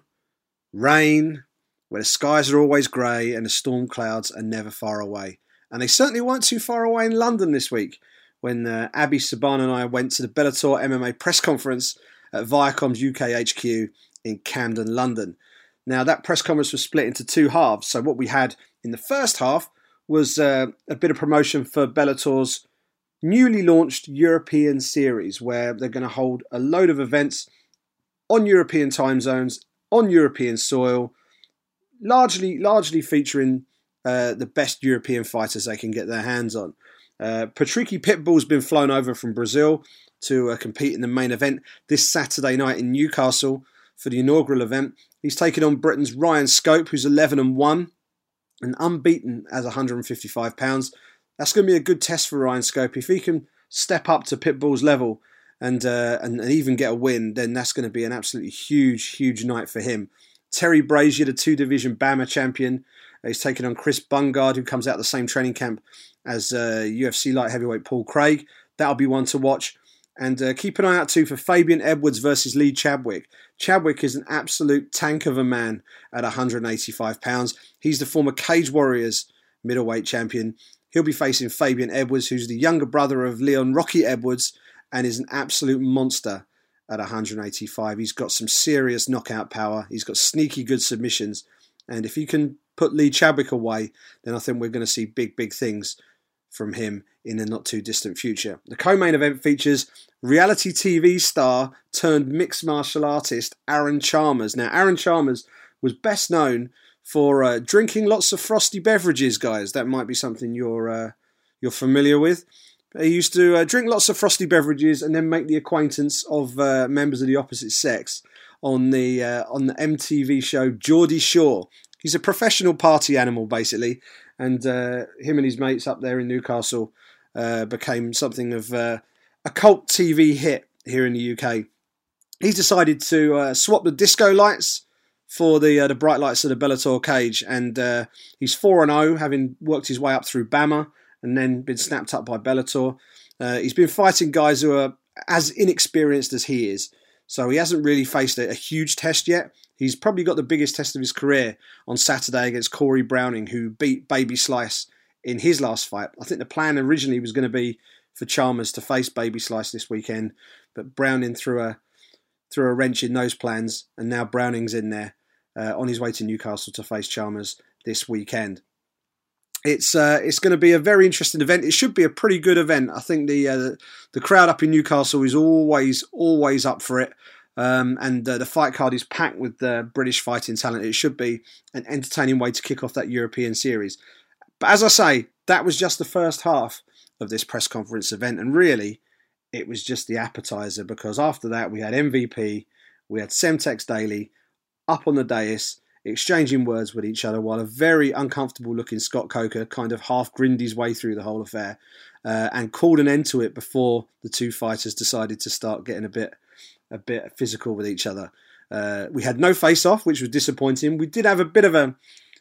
rain, where the skies are always grey and the storm clouds are never far away. And they certainly weren't too far away in London this week, when uh, Abby Subban and I went to the Bellator M M A press conference at Viacom's U K H Q in Camden, London. Now, that press conference was split into two halves. So what we had in the first half was uh, a bit of promotion for Bellator's newly launched European series, where they're going to hold a load of events on European time zones, on European soil, largely largely featuring uh, the best European fighters they can get their hands on. Uh, Patricky Pitbull's been flown over from Brazil to uh, compete in the main event this Saturday night in Newcastle for the inaugural event. He's taken on Britain's Ryan Scope, who's eleven and one and unbeaten as one hundred fifty-five pounds. That's going to be a good test for Ryan Scope. If he can step up to Pitbull's level and, uh, and and even get a win, then that's going to be an absolutely huge, huge night for him. Terry Brazier, the two-division BAMMA champion, he's taken on Chris Bungard, who comes out of the same training camp as uh, U F C light heavyweight Paul Craig. That'll be one to watch. And uh, keep an eye out too for Fabian Edwards versus Lee Chadwick. Chadwick is an absolute tank of a man at one hundred eighty-five pounds. He's the former Cage Warriors middleweight champion. He'll be facing Fabian Edwards, who's the younger brother of Leon Rocky Edwards and is an absolute monster at one hundred eighty-five. He's got some serious knockout power. He's got sneaky good submissions. And if he can put Lee Chadwick away, then I think we're going to see big, big things from him in the not too distant future. The co-main event features reality T V star turned mixed martial artist Aaron Chalmers. Now, Aaron Chalmers was best known for uh, drinking lots of frosty beverages, guys. That might be something you're uh, you're familiar with. He used to uh, drink lots of frosty beverages and then make the acquaintance of uh, members of the opposite sex on the uh, on the M T V show Geordie Shore. He's a professional party animal, basically, and uh, him and his mates up there in Newcastle uh, became something of uh, a cult T V hit here in the U K. He's decided to uh, swap the disco lights for the uh, the bright lights of the Bellator cage, and uh, he's four and oh, having worked his way up through BAMMA and then been snapped up by Bellator. Uh, he's been fighting guys who are as inexperienced as he is, so he hasn't really faced a, a huge test yet. He's probably got the biggest test of his career on Saturday against Corey Browning, who beat Baby Slice in his last fight. I think the plan originally was going to be for Chalmers to face Baby Slice this weekend, but Browning threw a threw a wrench in those plans, and now Browning's in there uh, on his way to Newcastle to face Chalmers this weekend. It's uh, it's going to be a very interesting event. It should be a pretty good event. I think the uh, the crowd up in Newcastle is always always up for it. Um, and uh, the fight card is packed with uh, British fighting talent. It should be an entertaining way to kick off that European series. But as I say, that was just the first half of this press conference event, and really, it was just the appetizer, because after that we had M V P, we had Semtex Daly up on the dais, exchanging words with each other, while a very uncomfortable-looking Scott Coker kind of half grinned his way through the whole affair uh, and called an end to it before the two fighters decided to start getting a bit a bit physical with each other. Uh, we had no face-off, which was disappointing. We did have a bit of a,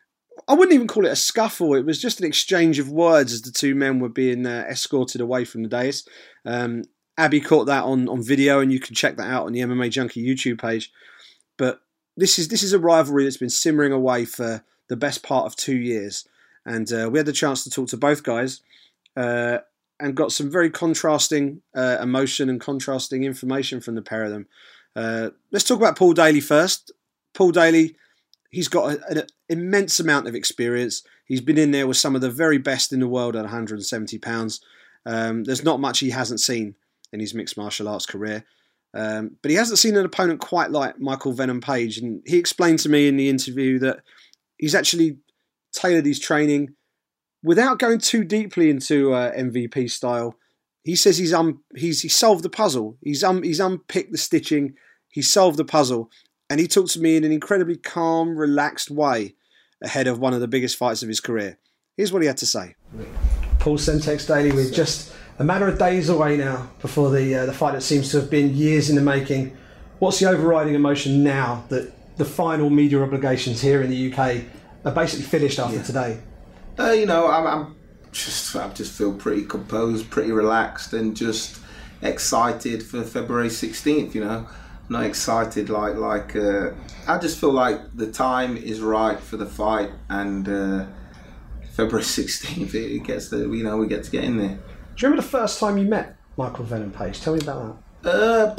I wouldn't even call it a scuffle. It was just an exchange of words as the two men were being uh, escorted away from the dais. Um, Abby caught that on, on video, and you can check that out on the M M A Junkie YouTube page. But this is this is a rivalry that's been simmering away for the best part of two years. And uh, we had the chance to talk to both guys uh, and got some very contrasting uh, emotion and contrasting information from the pair of them. Uh, let's talk about Paul Daly first. Paul Daly, he's got a, an immense amount of experience. He's been in there with some of the very best in the world at one hundred seventy pounds. Um, there's not much he hasn't seen in his mixed martial arts career. Um, but he hasn't seen an opponent quite like Michael Venom Page. And he explained to me in the interview that he's actually tailored his training without going too deeply into uh, M V P style. He says he's um he's he solved the puzzle. He's um he's unpicked the stitching. He solved the puzzle, and he talked to me in an incredibly calm, relaxed way ahead of one of the biggest fights of his career. Here's what he had to say. Paul Semtex Daly, we're just a matter of days away now before the uh, the fight that seems to have been years in the making. What's the overriding emotion now that the final media obligations here in the U K are basically finished after yeah. today? Uh, you know, I'm, I'm just I just feel pretty composed, pretty relaxed, and just excited for February sixteenth. You know, I'm not excited like like uh, I just feel like the time is right for the fight, and uh, February sixteenth it gets the you know we get to get in there. Do you remember the first time you met Michael Venom Page? Tell me about that. Uh,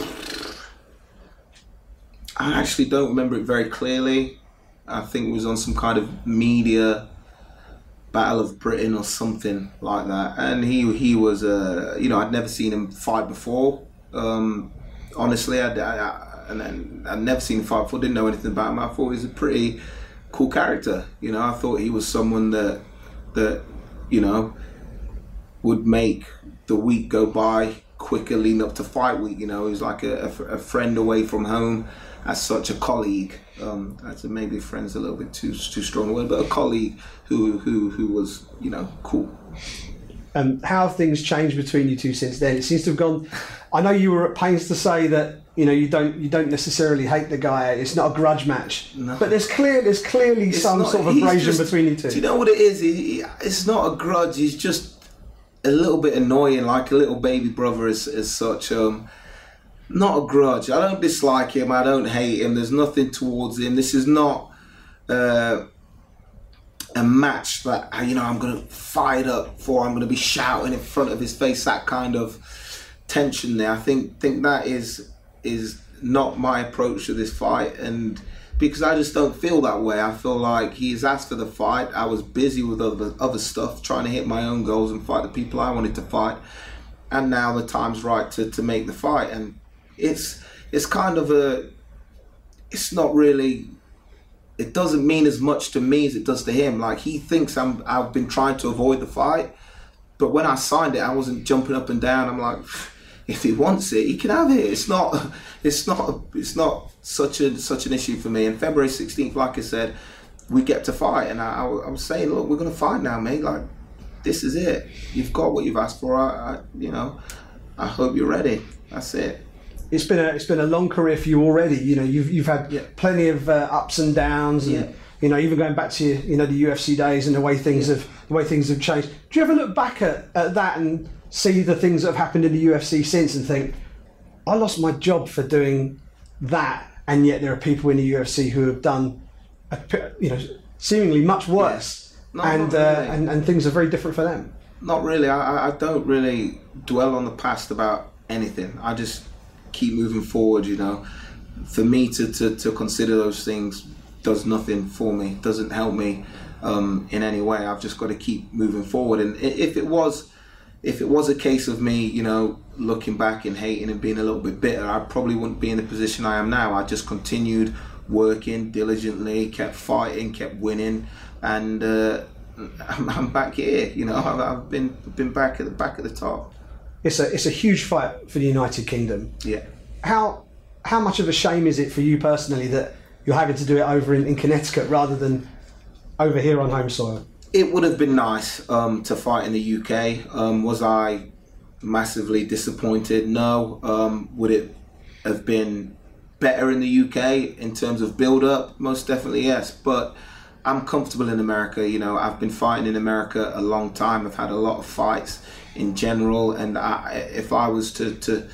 I actually don't remember it very clearly. I think it was on some kind of media Battle of Britain or something like that. And he he was, uh, you know, I'd never seen him fight before. Um, honestly, I'd, I, I, and then I'd never seen him fight before, didn't know anything about him. I thought he was a pretty cool character. You know, I thought he was someone that, that you know, would make the week go by quicker leading up to fight week. You know, he was like a, a, a friend away from home, as such a colleague. Um, that's maybe friend's a little bit too too strong a word, but a colleague who who who was you know cool. And um, how have things changed between you two since then? It seems to have gone. I know you were at pains to say that you know you don't you don't necessarily hate the guy. It's not a grudge match, no. But there's clear there's clearly it's some not, sort of abrasion just, between you two. Do you know what it is? He, he, it's not a grudge. He's just a little bit annoying, like a little baby brother as, as such. Um, not a grudge. I don't dislike him. I don't hate him. There's nothing towards him. This is not uh, a match that, you know, I'm going to fight up for. I'm going to be shouting in front of his face, that kind of tension there. I think think that is is not my approach to this fight. And because I just don't feel that way. I feel like he's asked for the fight. I was busy with other other stuff, trying to hit my own goals and fight the people I wanted to fight. And now the time's right to, to make the fight. And it's it's kind of a, it's not really, it doesn't mean as much to me as it does to him. Like, he thinks I'm I've been trying to avoid the fight, but when I signed it, I wasn't jumping up and down. I'm like, if he wants it, he can have it. It's not, it's not, it's not such a such an issue for me. And February sixteenth, like I said, we get to fight, and I, I was saying, look, we're gonna fight now, mate. Like, this is it. You've got what you've asked for. I, I you know, I hope you're ready. That's it. It's been a it's been a long career for you already. You know, you've you've had yeah, plenty of uh, ups and downs, and yeah. you know, even going back to you know the U F C days and the way things yeah. have the way things have changed. Do you ever look back at, at that and see the things that have happened in the U F C since and think, I lost my job for doing that, and yet there are people in the U F C who have done, a, you know, seemingly much worse, yeah. no, and, really. uh, and and things are very different for them. Not really. I, I don't really dwell on the past about anything. I just keep moving forward, you know. For me to, to, to consider those things does nothing for me, doesn't help me um, in any way. I've just got to keep moving forward. And if it was if it was a case of me, you know, looking back and hating and being a little bit bitter, I probably wouldn't be in the position I am now. I just continued working diligently, kept fighting, kept winning, and uh, I'm, I'm back here. You know, I've, I've been been back at the back at the top. It's a it's a huge fight for the United Kingdom. Yeah. How how much of a shame is it for you personally that you're having to do it over in, in Connecticut rather than over here on home soil? It would have been nice um, to fight in the U K. Um, was I massively disappointed? No. Um, would it have been better in the U K in terms of build-up? Most definitely, yes. But I'm comfortable in America. You know, I've been fighting in America a long time. I've had a lot of fights in general, and I, if I was to, to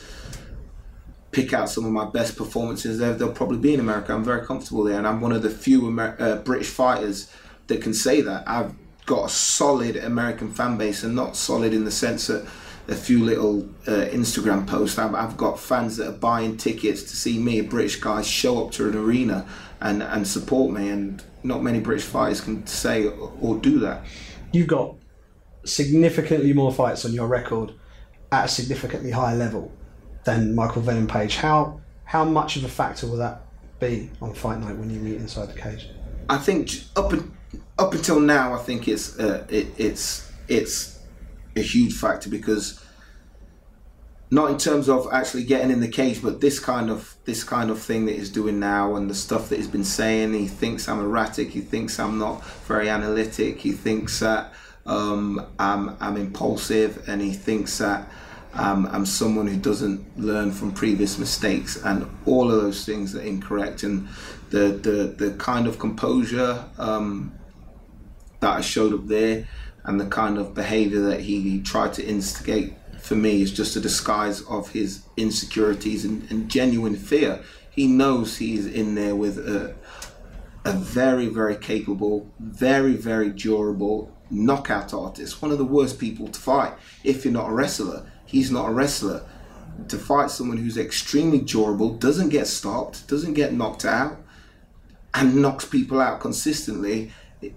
pick out some of my best performances there, they'll probably be in America. I'm very comfortable there, and I'm one of the few Amer- uh, British fighters that can say that. I've got a solid American fan base, and not solid in the sense that a few little uh, Instagram posts. I've, I've got fans that are buying tickets to see me, a British guy, show up to an arena and, and support me, and not many British fighters can say or, or do that. You've got significantly more fights on your record at a significantly higher level than Michael Venom Page. How how much of a factor will that be on fight night when you meet inside the cage? I think up and, up until now, I think it's uh, it, it's it's a huge factor, because not in terms of actually getting in the cage, but this kind of this kind of thing that he's doing now, and the stuff that he's been saying. He thinks I'm erratic. He thinks I'm not very analytic. He thinks that um, I'm I'm impulsive, and he thinks that um, I'm someone who doesn't learn from previous mistakes, and all of those things are incorrect. And the the the kind of composure um, that I showed up there, and the kind of behaviour that he, he tried to instigate, for me, is just a disguise of his insecurities and, and genuine fear. He knows he's in there with a, a very, very capable, very, very durable knockout artist. One of the worst people to fight if you're not a wrestler. He's not a wrestler. To fight someone who's extremely durable, doesn't get stopped, doesn't get knocked out, and knocks people out consistently, it,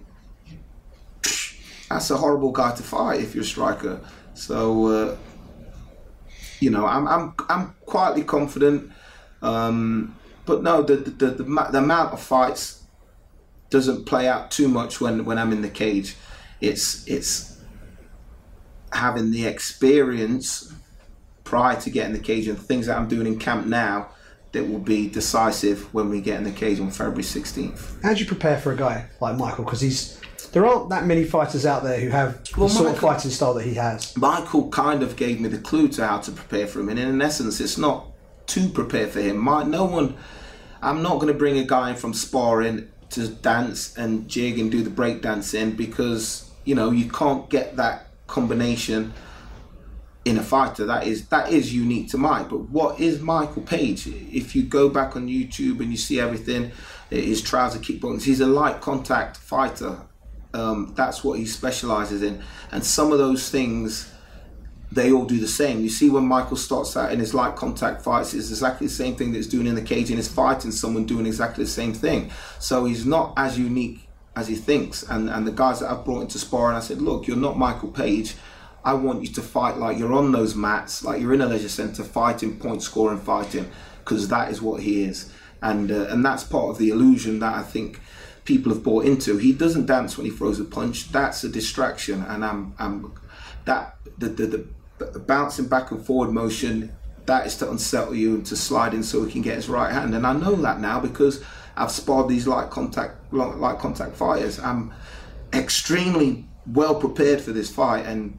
that's a horrible guy to fight if you're a striker. So, uh, you know, I'm I'm I'm quietly confident, um, but no, the the, the the the amount of fights doesn't play out too much when, when I'm in the cage. It's it's having the experience prior to getting in the cage, and things that I'm doing in camp now that will be decisive when we get in the cage on February sixteenth. How do you prepare for a guy like Michael? Because he's there aren't that many fighters out there who have Well, the sort Michael- of fighting style that he has. Michael kind of gave me the clue to how to prepare for him, and in essence, it's not to prepare for him. My, no one, I'm not going to bring a guy in from sparring to dance and jig and do the break dancing, because you know you can't get that combination in a fighter. That is that is unique to Mike. But what is Michael Page? If you go back on YouTube and you see everything, his trials of kickboxing, he's a light contact fighter. Um, that's what he specialises in, and some of those things they all do the same. You see when Michael starts out in his light contact fights, it's exactly the same thing that he's doing in the cage, and he's fighting someone doing exactly the same thing. So he's not as unique as he thinks. And, and the guys that I've brought into sparring, I said, look, you're not Michael Page. I want you to fight like you're on those mats, like you're in a leisure centre fighting, point scoring, fighting, because that is what he is. And uh, and that's part of the illusion that I think people have bought into. He doesn't dance when he throws a punch. That's a distraction. And I'm, I'm that the, the, the, the bouncing back and forward motion, that is to unsettle you and to slide in so he can get his right hand. And I know that now because I've sparred these light contact, light contact fighters. I'm extremely well prepared for this fight, and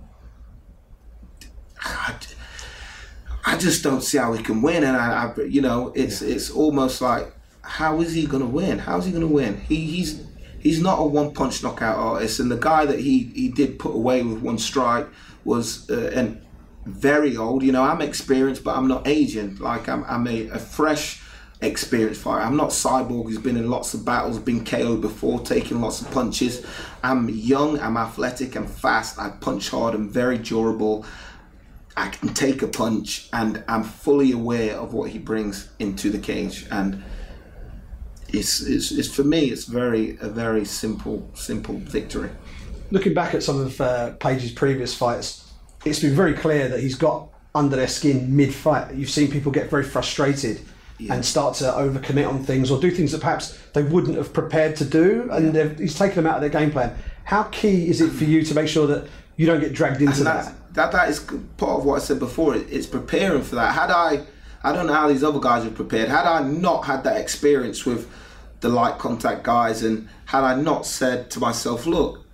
I, I just don't see how he can win. And I, I you know, it's yeah. it's almost like, how is he going to win? How is he going to win? He he's he's not a one punch knockout artist, and the guy that he he did put away with one strike was uh, and very old. You know, I'm experienced, but I'm not aging. Like I'm I'm a, a fresh, experienced fighter. I'm not Cyborg who's been in lots of battles, been K O'd before, taking lots of punches. I'm young, I'm athletic, I'm fast, I punch hard, I'm very durable. I can take a punch, and I'm fully aware of what he brings into the cage. And it's, it's, it's for me, it's very a very simple, simple victory. Looking back at some of uh, Page's previous fights, it's been very clear that he's got under their skin mid-fight. You've seen people get very frustrated yeah. and start to overcommit on things or do things that perhaps they wouldn't have prepared to do, and yeah. he's taken them out of their game plan. How key is it for you to make sure that you don't get dragged into that? That that is part of what I said before. It's preparing for that. Had I, I don't know how these other guys have prepared. Had I not had that experience with the light contact guys, and had I not said to myself, look,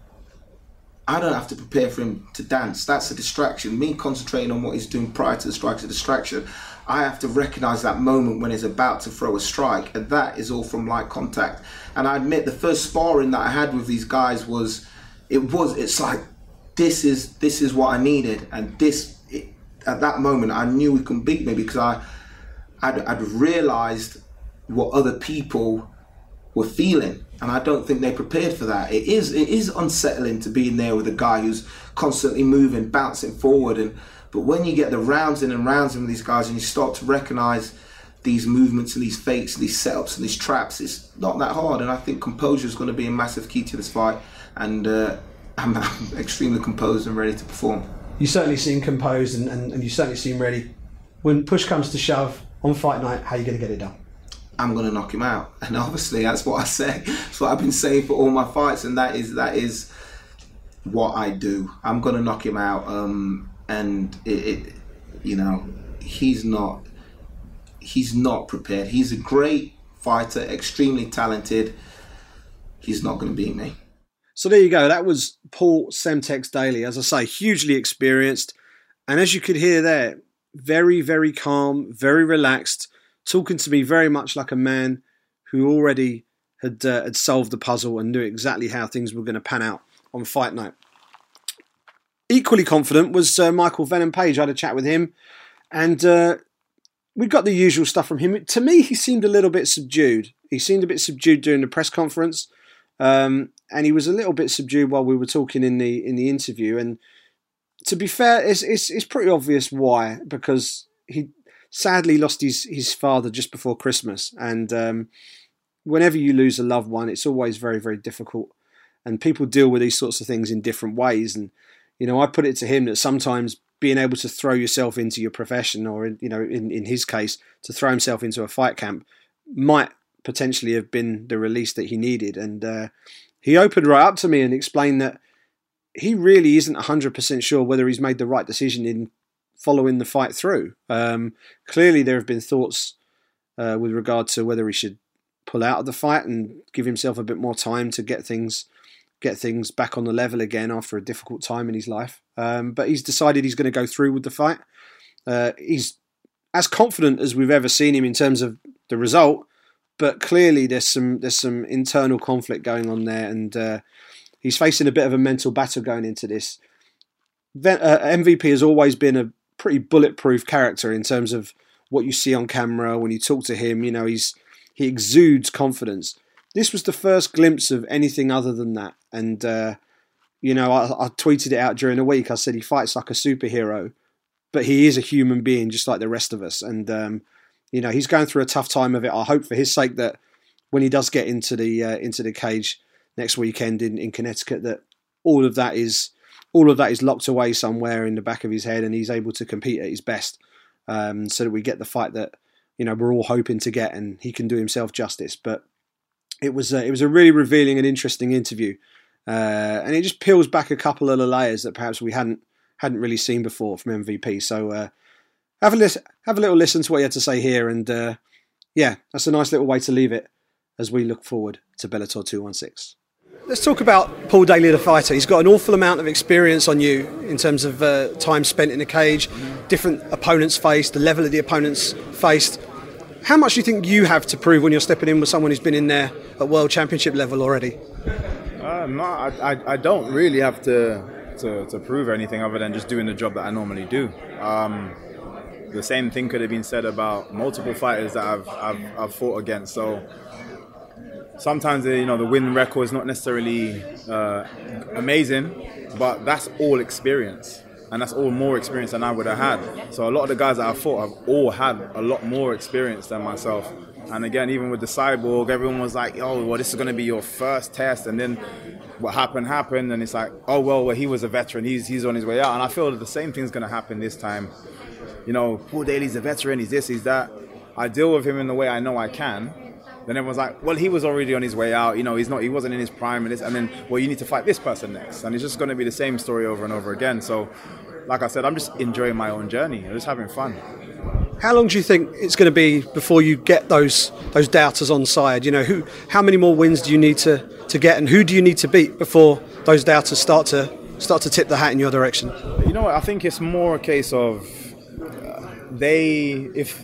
I don't have to prepare for him to dance. That's a distraction. Me concentrating on what he's doing prior to the strike is a distraction. I have to recognise that moment when he's about to throw a strike, and that is all from light contact. And I admit the first sparring that I had with these guys was, it was, it's like, this is this is what I needed, and this it, at that moment I knew he couldn't beat me because I I'd, I'd realised what other people were feeling, and I don't think they prepared for that. It is it is unsettling to be in there with a guy who's constantly moving, bouncing forward, and but when you get the rounds in and rounds in with these guys, and you start to recognise these movements and these fakes, and these setups and these traps, it's not that hard. And I think composure is going to be a massive key to this fight, and. Uh, I'm, I'm extremely composed and ready to perform. You certainly seem composed, and, and, and you certainly seem ready. When push comes to shove on fight night, how are you going to get it done? I'm going to knock him out, and obviously that's what I say. That's what I've been saying for all my fights, and that is that is what I do. I'm going to knock him out, um, and it, it, you know, he's not he's not prepared. He's a great fighter, extremely talented. He's not going to beat me. So there you go. That was Paul Semtex Daly. As I say, hugely experienced. And as you could hear there, very, very calm, very relaxed, talking to me very much like a man who already had uh, had solved the puzzle and knew exactly how things were going to pan out on fight night. Equally confident was uh, Michael Venom Page. I had a chat with him, and uh, we got the usual stuff from him. To me, he seemed a little bit subdued. He seemed a bit subdued during the press conference. Um, and he was a little bit subdued while we were talking in the in the interview. And to be fair, it's it's, it's pretty obvious why, because he sadly lost his, his father just before Christmas. And um, whenever you lose a loved one, it's always very, very difficult. And people deal with these sorts of things in different ways. And, you know, I put it to him that sometimes being able to throw yourself into your profession, or, you know, in, in his case, to throw himself into a fight camp, might potentially have been the release that he needed. And uh, he opened right up to me and explained that he really isn't one hundred percent sure whether he's made the right decision in following the fight through. Um, clearly there have been thoughts uh, with regard to whether he should pull out of the fight and give himself a bit more time to get things get things back on the level again after a difficult time in his life. Um, but he's decided he's going to go through with the fight. Uh, he's as confident as we've ever seen him in terms of the result, but clearly there's some there's some internal conflict going on there, and uh, he's facing a bit of a mental battle going into this. Uh, M V P has always been a pretty bulletproof character in terms of what you see on camera when you talk to him. You know, he's he exudes confidence. This was the first glimpse of anything other than that, and uh, you know, I, I tweeted it out during the week. I said he fights like a superhero, but he is a human being just like the rest of us. And, um, you know, he's going through a tough time of it. I hope for his sake that when he does get into the uh, into the cage next weekend in, in Connecticut, that all of that is all of that is locked away somewhere in the back of his head, and he's able to compete at his best, um, so that we get the fight that, you know, we're all hoping to get, and he can do himself justice. But it was a, it was a really revealing and interesting interview, uh, and it just peels back a couple of the layers that perhaps we hadn't hadn't really seen before from M V P. So uh, have a listen, have a little listen to what he had to say here, and uh, yeah, that's a nice little way to leave it as we look forward to Bellator two sixteen. Let's talk about Paul Daley, the fighter. He's got an awful amount of experience on you in terms of uh, time spent in the cage, different opponents faced, the level of the opponents faced. How much do you think you have to prove when you're stepping in with someone who's been in there at World Championship level already? Uh, no, I, I, I don't really have to, to to prove anything other than just doing the job that I normally do. Um, the same thing could have been said about multiple fighters that I've I've, I've fought against. So sometimes, you know, the win record is not necessarily uh, amazing, but that's all experience. And that's all more experience than I would have had. So a lot of the guys that I've fought have all had a lot more experience than myself. And again, even with the Cyborg, everyone was like, oh, well, this is going to be your first test. And then what happened, happened. And it's like, oh, well, well he was a veteran. He's he's on his way out. And I feel that the same thing's going to happen this time. You know, Paul Daley's a veteran. He's this, he's that. I deal with him in the way I know I can. Then everyone's like, well, he was already on his way out. You know, he's not. He wasn't in his prime. And, this, and then, well, you need to fight this person next. And it's just going to be the same story over and over again. So, like I said, I'm just enjoying my own journey. I'm just having fun. How long do you think it's going to be before you get those those doubters on side? You know, who? How many more wins do you need to, to get, and who do you need to beat before those doubters start to start to tip the hat in your direction? You know what? I think it's more a case of uh, they if.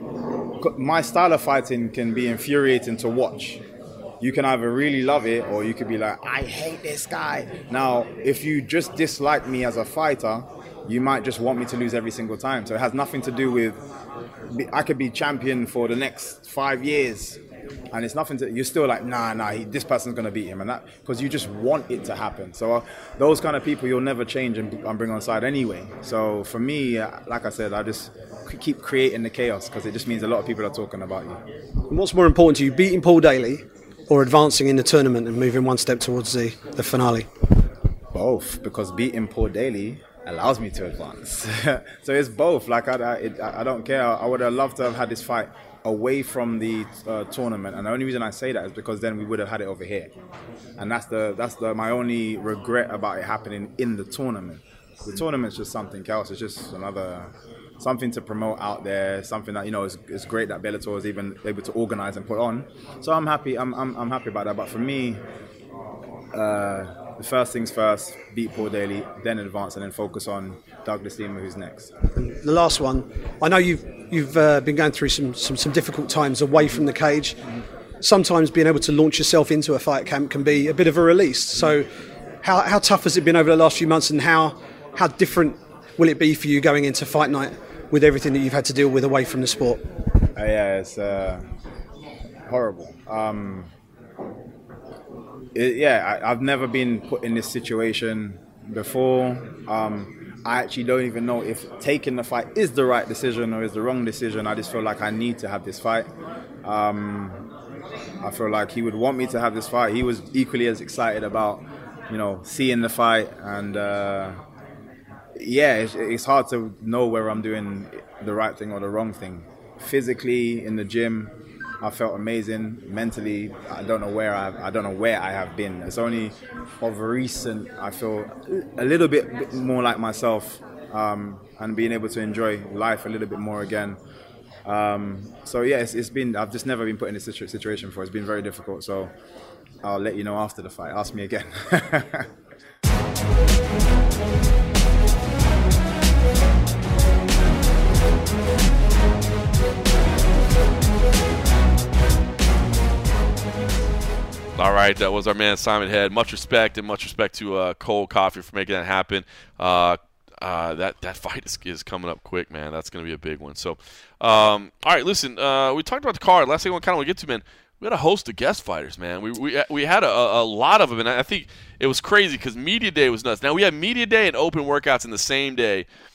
My style of fighting can be infuriating to watch. You can either really love it or you could be like, I hate this guy. Now, if you just dislike me as a fighter, you might just want me to lose every single time. So it has nothing to do with, I could be champion for the next five years and it's nothing to, you're still like, nah, nah, he, this person's going to beat him. And that, because you just want it to happen. So uh, those kind of people you'll never change and, and bring on side anyway. So for me, uh, like I said, I just keep creating the chaos because it just means a lot of people are talking about you. And what's more important to you, beating Paul Daley or advancing in the tournament and moving one step towards the, the finale? Both, because beating Paul Daley allows me to advance. So it's both. Like I, I, it, I don't care. I would have loved to have had this fight away from the uh, tournament, and the only reason I say that is because then we would have had it over here, and that's the that's the my only regret about it happening in the tournament. The tournament's just something else. It's just another something to promote out there, something that, you know, is, is great that Bellator is even able to organize and put on. So I'm happy. I'm I'm, I'm happy about that. But for me, uh, the first things first: beat Paul Daley, then advance, and then focus on Douglas Lima, who's next. And the last one, I know you've you've uh, been going through some, some some difficult times away from the cage. Sometimes being able to launch yourself into a fight camp can be a bit of a release. So, how how tough has it been over the last few months, and how how different will it be for you going into fight night with everything that you've had to deal with away from the sport? Uh, yeah, it's uh, horrible. Um, it, yeah, I, I've never been put in this situation before. Um, I actually don't even know if taking the fight is the right decision or is the wrong decision. I just feel like I need to have this fight. Um, I feel like he would want me to have this fight. He was equally as excited about, you know, seeing the fight. And uh, yeah, it's, it's hard to know whether I'm doing the right thing or the wrong thing. Physically, in the gym, I felt amazing. Mentally, I don't know where I I don't know where I have been. It's only of recent I feel a little bit more like myself, um, and being able to enjoy life a little bit more again. Um, so yeah, it's, it's been. I've just never been put in this situ- situation before. It's been very difficult. So I'll let you know after the fight. Ask me again. All right, that was our man Simon Head. Much respect and much respect to uh, Cole Coffey for making that happen. Uh, uh, that that fight is, is coming up quick, man. That's going to be a big one. So, um, all right, listen. Uh, we talked about the card. Last thing I kind of want to get to, man. We had a host of guest fighters, man. We we we had a, a lot of them, and I think it was crazy because media day was nuts. Now we had media day and open workouts in the same day.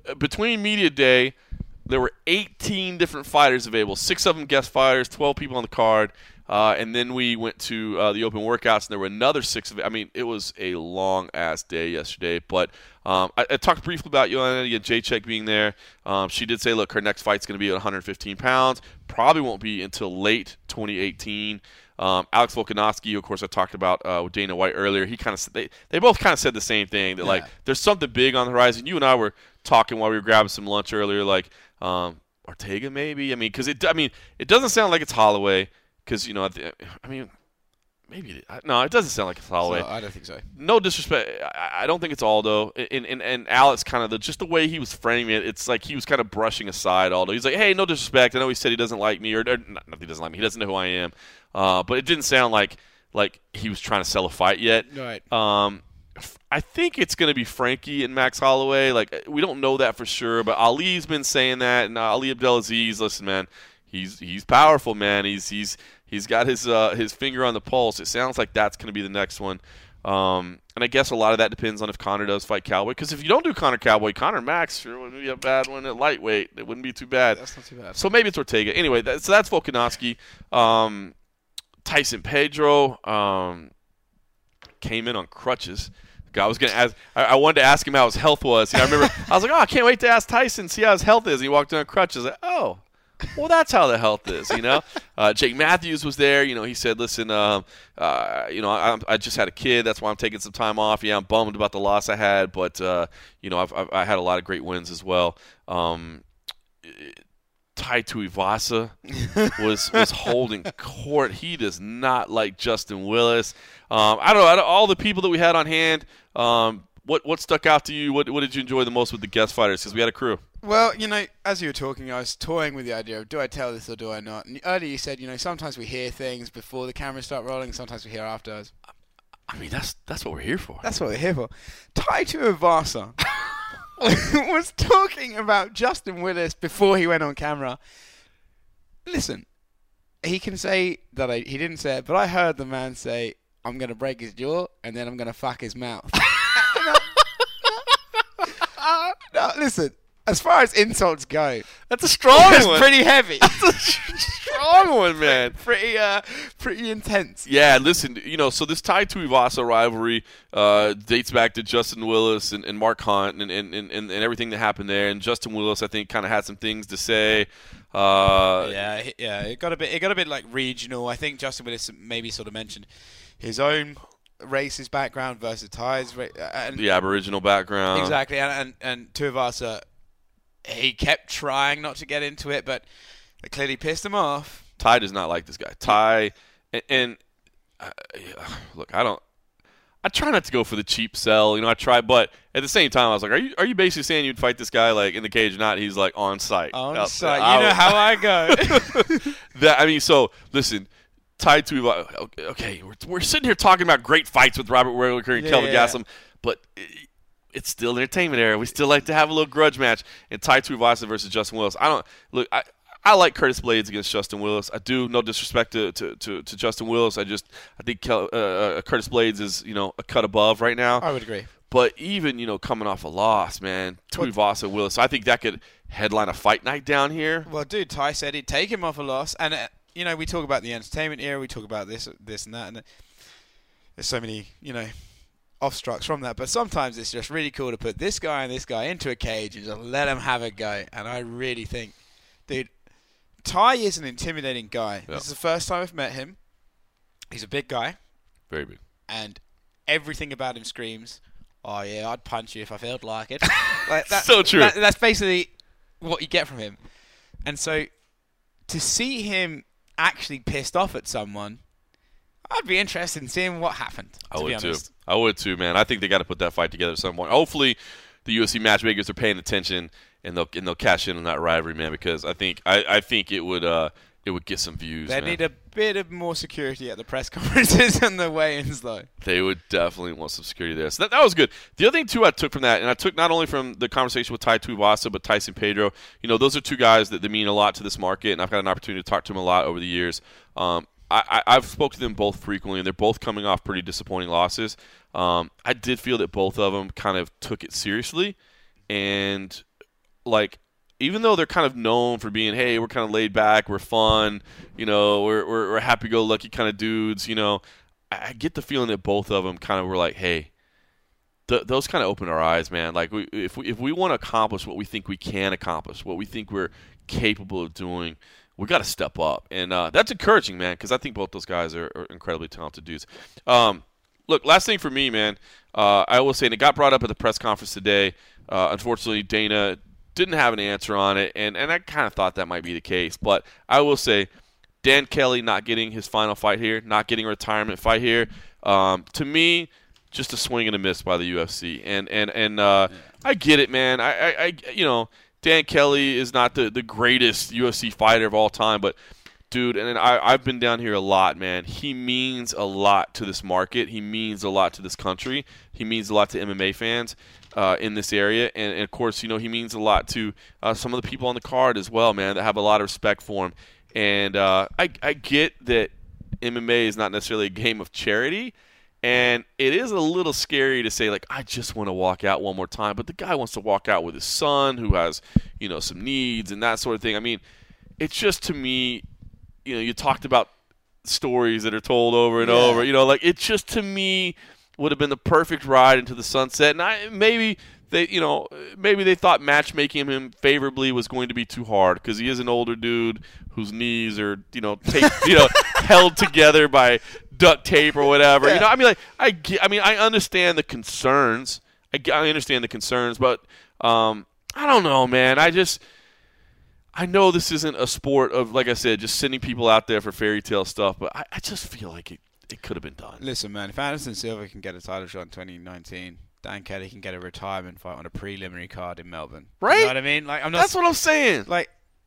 between media day, there were eighteen different fighters available. Six of them guest fighters, twelve people on the card. Uh, and then we went to uh, the open workouts, and there were another six of it. I mean, it was a long-ass day yesterday. But um, I, I talked briefly about Joanna Jacek being there. Um, she did say, look, her next fight's going to be at one hundred fifteen pounds. Probably won't be until late twenty eighteen. Um, Alex Volkanovski, of course, I talked about uh, with Dana White earlier. He kind of they they both kind of said the same thing, that, yeah. like, there's something big on the horizon. You and I were talking while we were grabbing some lunch earlier, like um, Ortega maybe. I mean, because it I mean it doesn't sound like it's Holloway. Because, you know, I mean, maybe it, no, it doesn't sound like it's Holloway. So, I don't think so. No disrespect. I, I don't think it's Aldo. And, and, and Alex kind of, the, just the way he was framing it, it's like he was kind of brushing aside Aldo. He's like, hey, no disrespect. I know he said he doesn't like me, or, or not that he doesn't like me. He doesn't know who I am. Uh, but it didn't sound like like he was trying to sell a fight yet. Right. Um, I think it's going to be Frankie and Max Holloway. Like, we don't know that for sure, but Ali's been saying that. And Ali Abdelaziz, listen, man. He's he's powerful, man. He's he's he's got his uh, his finger on the pulse. It sounds like that's going to be the next one. Um, and I guess a lot of that depends on if Conor does fight Cowboy. Because if you don't do Conor Cowboy, Conor Max sure wouldn't be a bad one at lightweight. It wouldn't be too bad. That's not too bad. So maybe it's Ortega. Anyway, that, so that's Volkanovski. Um, Tyson Pedro um, came in on crutches. I was gonna ask. I, I wanted to ask him how his health was. You know, I remember I was like, oh, I can't wait to ask Tyson, see how his health is. And he walked in on crutches. Like, oh. Well, that's how the health is, you know. Uh, Jake Matthews was there. You know, he said, "Listen, um, uh, you know, I, I just had a kid. That's why I'm taking some time off. Yeah, I'm bummed about the loss I had, but uh, you know, I've, I've I had a lot of great wins as well." Um, Tai Tuivasa was was holding court. He does not like Justin Willis. Um, I don't know. Out of all the people that we had on hand, um, what what stuck out to you? What what did you enjoy the most with the guest fighters? Because we had a crew. Well, you know, as you were talking, I was toying with the idea of, do I tell this or do I not? And earlier you said, you know, sometimes we hear things before the cameras start rolling, sometimes we hear afterwards. I mean, that's that's what we're here for. That's what we're here for. Tai Tuivasa was talking about Justin Willis before he went on camera. Listen, he can say that I, he didn't say it, but I heard the man say, I'm going to break his jaw and then I'm going to fuck his mouth. no, listen. As far as insults go, that's a strong that's one. Pretty heavy. That's a strong one, man. Pretty, uh, pretty intense. Yeah, listen, you know, so this Tai Tuivasa rivalry uh, dates back to Justin Willis and, and Mark Hunt and, and, and, and everything that happened there. And Justin Willis, I think, kind of had some things to say. Uh, yeah, yeah, it got a bit, it got a bit like regional. I think Justin Willis maybe sort of mentioned his own racist background versus Tai's, and the Aboriginal background. Exactly, and and, and Tuivasa. He kept trying not to get into it, but it clearly pissed him off. Tai does not like this guy. Tai, and, and uh, look, I don't. I try not to go for the cheap sell. You know, I try, but at the same time, I was like, "Are you are you basically saying you'd fight this guy like in the cage or not?" He's like on site. On Out site. there. You know how I go. that I mean, so listen. Tai Tuivasa. Okay, we're, we're sitting here talking about great fights with Robert Whittaker and yeah, Kelvin yeah. Gastelum, but. It, It's still entertainment era. We still like to have a little grudge match. And Tai Tuivasa versus Justin Willis. I don't look. I, I like Curtis Blades against Justin Willis. I do. No disrespect to to, to, to Justin Willis. I just I think uh, uh, Curtis Blades is you know a cut above right now. I would agree. But even you know coming off a loss, man, Tuivasa Willis. I think that could headline a fight night down here. Well, dude, Tai said he'd take him off a loss, and uh, you know we talk about the entertainment era. We talk about this, this, and that, and there's so many you know. Offstructs from that, but sometimes it's just really cool to put this guy and this guy into a cage and just let them have a go. And I really think, dude, Tai is an intimidating guy. Yep. This is the first time I've met him. He's a big guy, very big, and everything about him screams, "Oh yeah, I'd punch you if I felt like it." Like that, so true. That, that's basically what you get from him. And so, to see him actually pissed off at someone, I'd be interested in seeing what happened. I to would be honest. too. I would too, man. I think they got to put that fight together at some point. Hopefully, the U F C matchmakers are paying attention and they'll and they'll cash in on that rivalry, man. Because I think I, I think it would uh it would get some views. They man. need a bit of more security at the press conferences and the weigh-ins, though. They would definitely want some security there. So that, that was good. The other thing, too, I took from that, and I took not only from the conversation with Tai Tuivasa, but Tyson Pedro. You know, those are two guys that, that mean a lot to this market, and I've had an opportunity to talk to them a lot over the years. Um, I, I, I've spoken to them both frequently, and they're both coming off pretty disappointing losses. Um, I did feel that both of them kind of took it seriously, and like, even though they're kind of known for being, hey, we're kind of laid back, we're fun, you know, we're we're, we're happy-go-lucky kind of dudes, you know, I, I get the feeling that both of them kind of were like, hey, th- those kind of opened our eyes, man. Like, we, if we if we want to accomplish what we think we can accomplish, what we think we're capable of doing, we got to step up, and uh, that's encouraging, man, because I think both those guys are, are incredibly talented dudes. Um, look, last thing for me, man, uh, I will say, and it got brought up at the press conference today. Uh, unfortunately, Dana didn't have an answer on it, and, and I kind of thought that might be the case. But I will say, Dan Kelly not getting his final fight here, not getting a retirement fight here, um, to me, just a swing and a miss by the U F C. And and and uh, yeah. I get it, man. I, I, I you know, Dan Kelly is not the, the greatest U F C fighter of all time, but dude, and I, I've been down here a lot, man. He means a lot to this market. He means a lot to this country. He means a lot to M M A fans uh, in this area. And, and, of course, you know, he means a lot to uh, some of the people on the card as well, man, that have a lot of respect for him. And uh, I, I get that M M A is not necessarily a game of charity, and it is a little scary to say, like, I just want to walk out one more time. But the guy wants to walk out with his son who has, you know, some needs and that sort of thing. I mean, it's just, to me, you know, you talked about stories that are told over and yeah. over. You know, like, it just, to me, would have been the perfect ride into the sunset. And I maybe they, you know, maybe they thought matchmaking him favorably was going to be too hard because he is an older dude whose knees are, you know, taped, you know, held together by duct tape or whatever. Yeah. You know, I mean, like, I, I mean, I understand the concerns. I, I understand the concerns, but um, I don't know, man. I just. I know this isn't a sport of, like I said, just sending people out there for fairy tale stuff, but I, I just feel like it, it could have been done. Listen, man, if Anderson Silva can get a title shot in twenty nineteen, Dan Kelly can get a retirement fight on a preliminary card in Melbourne. Right? You know what I mean? Like, I'm not, That's what I'm saying. Like,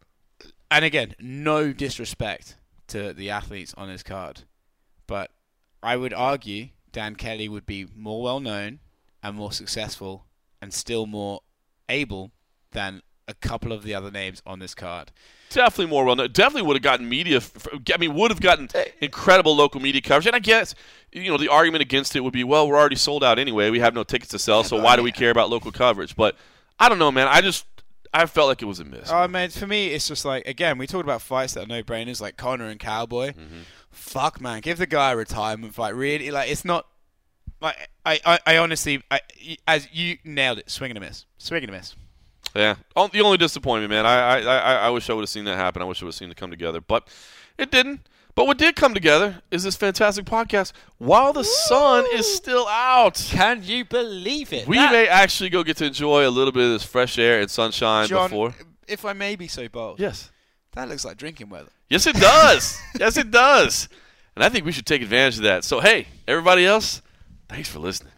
and again, no disrespect to the athletes on this card, but I would argue Dan Kelly would be more well-known and more successful and still more able than a couple of the other names on this card. Definitely more well known. Definitely would have gotten media. I mean, would have gotten incredible local media coverage. And I guess, you know, the argument against it would be, well, we're already sold out anyway. We have no tickets to sell, so why do we care about local coverage? But I don't know, man. I just I felt like it was a miss. Oh, man, for me, it's just like, again, we talked about fights that are no-brainers, like Conor and Cowboy. Mm-hmm. Fuck, man, give the guy a retirement fight. Really, like, it's not. Like, I, I, I honestly, I, as you nailed it, swing and a miss, swing and a miss. Yeah, the only disappointment, man. I, I, I wish I would have seen that happen. I wish I would have seen it come together, but it didn't. But what did come together is this fantastic podcast while the Woo! sun is still out. Can you believe it? We that... may actually go get to enjoy a little bit of this fresh air and sunshine John, before. If I may be so bold. Yes. That looks like drinking weather. Yes, it does. Yes, it does. And I think we should take advantage of that. So, hey, everybody else, thanks for listening.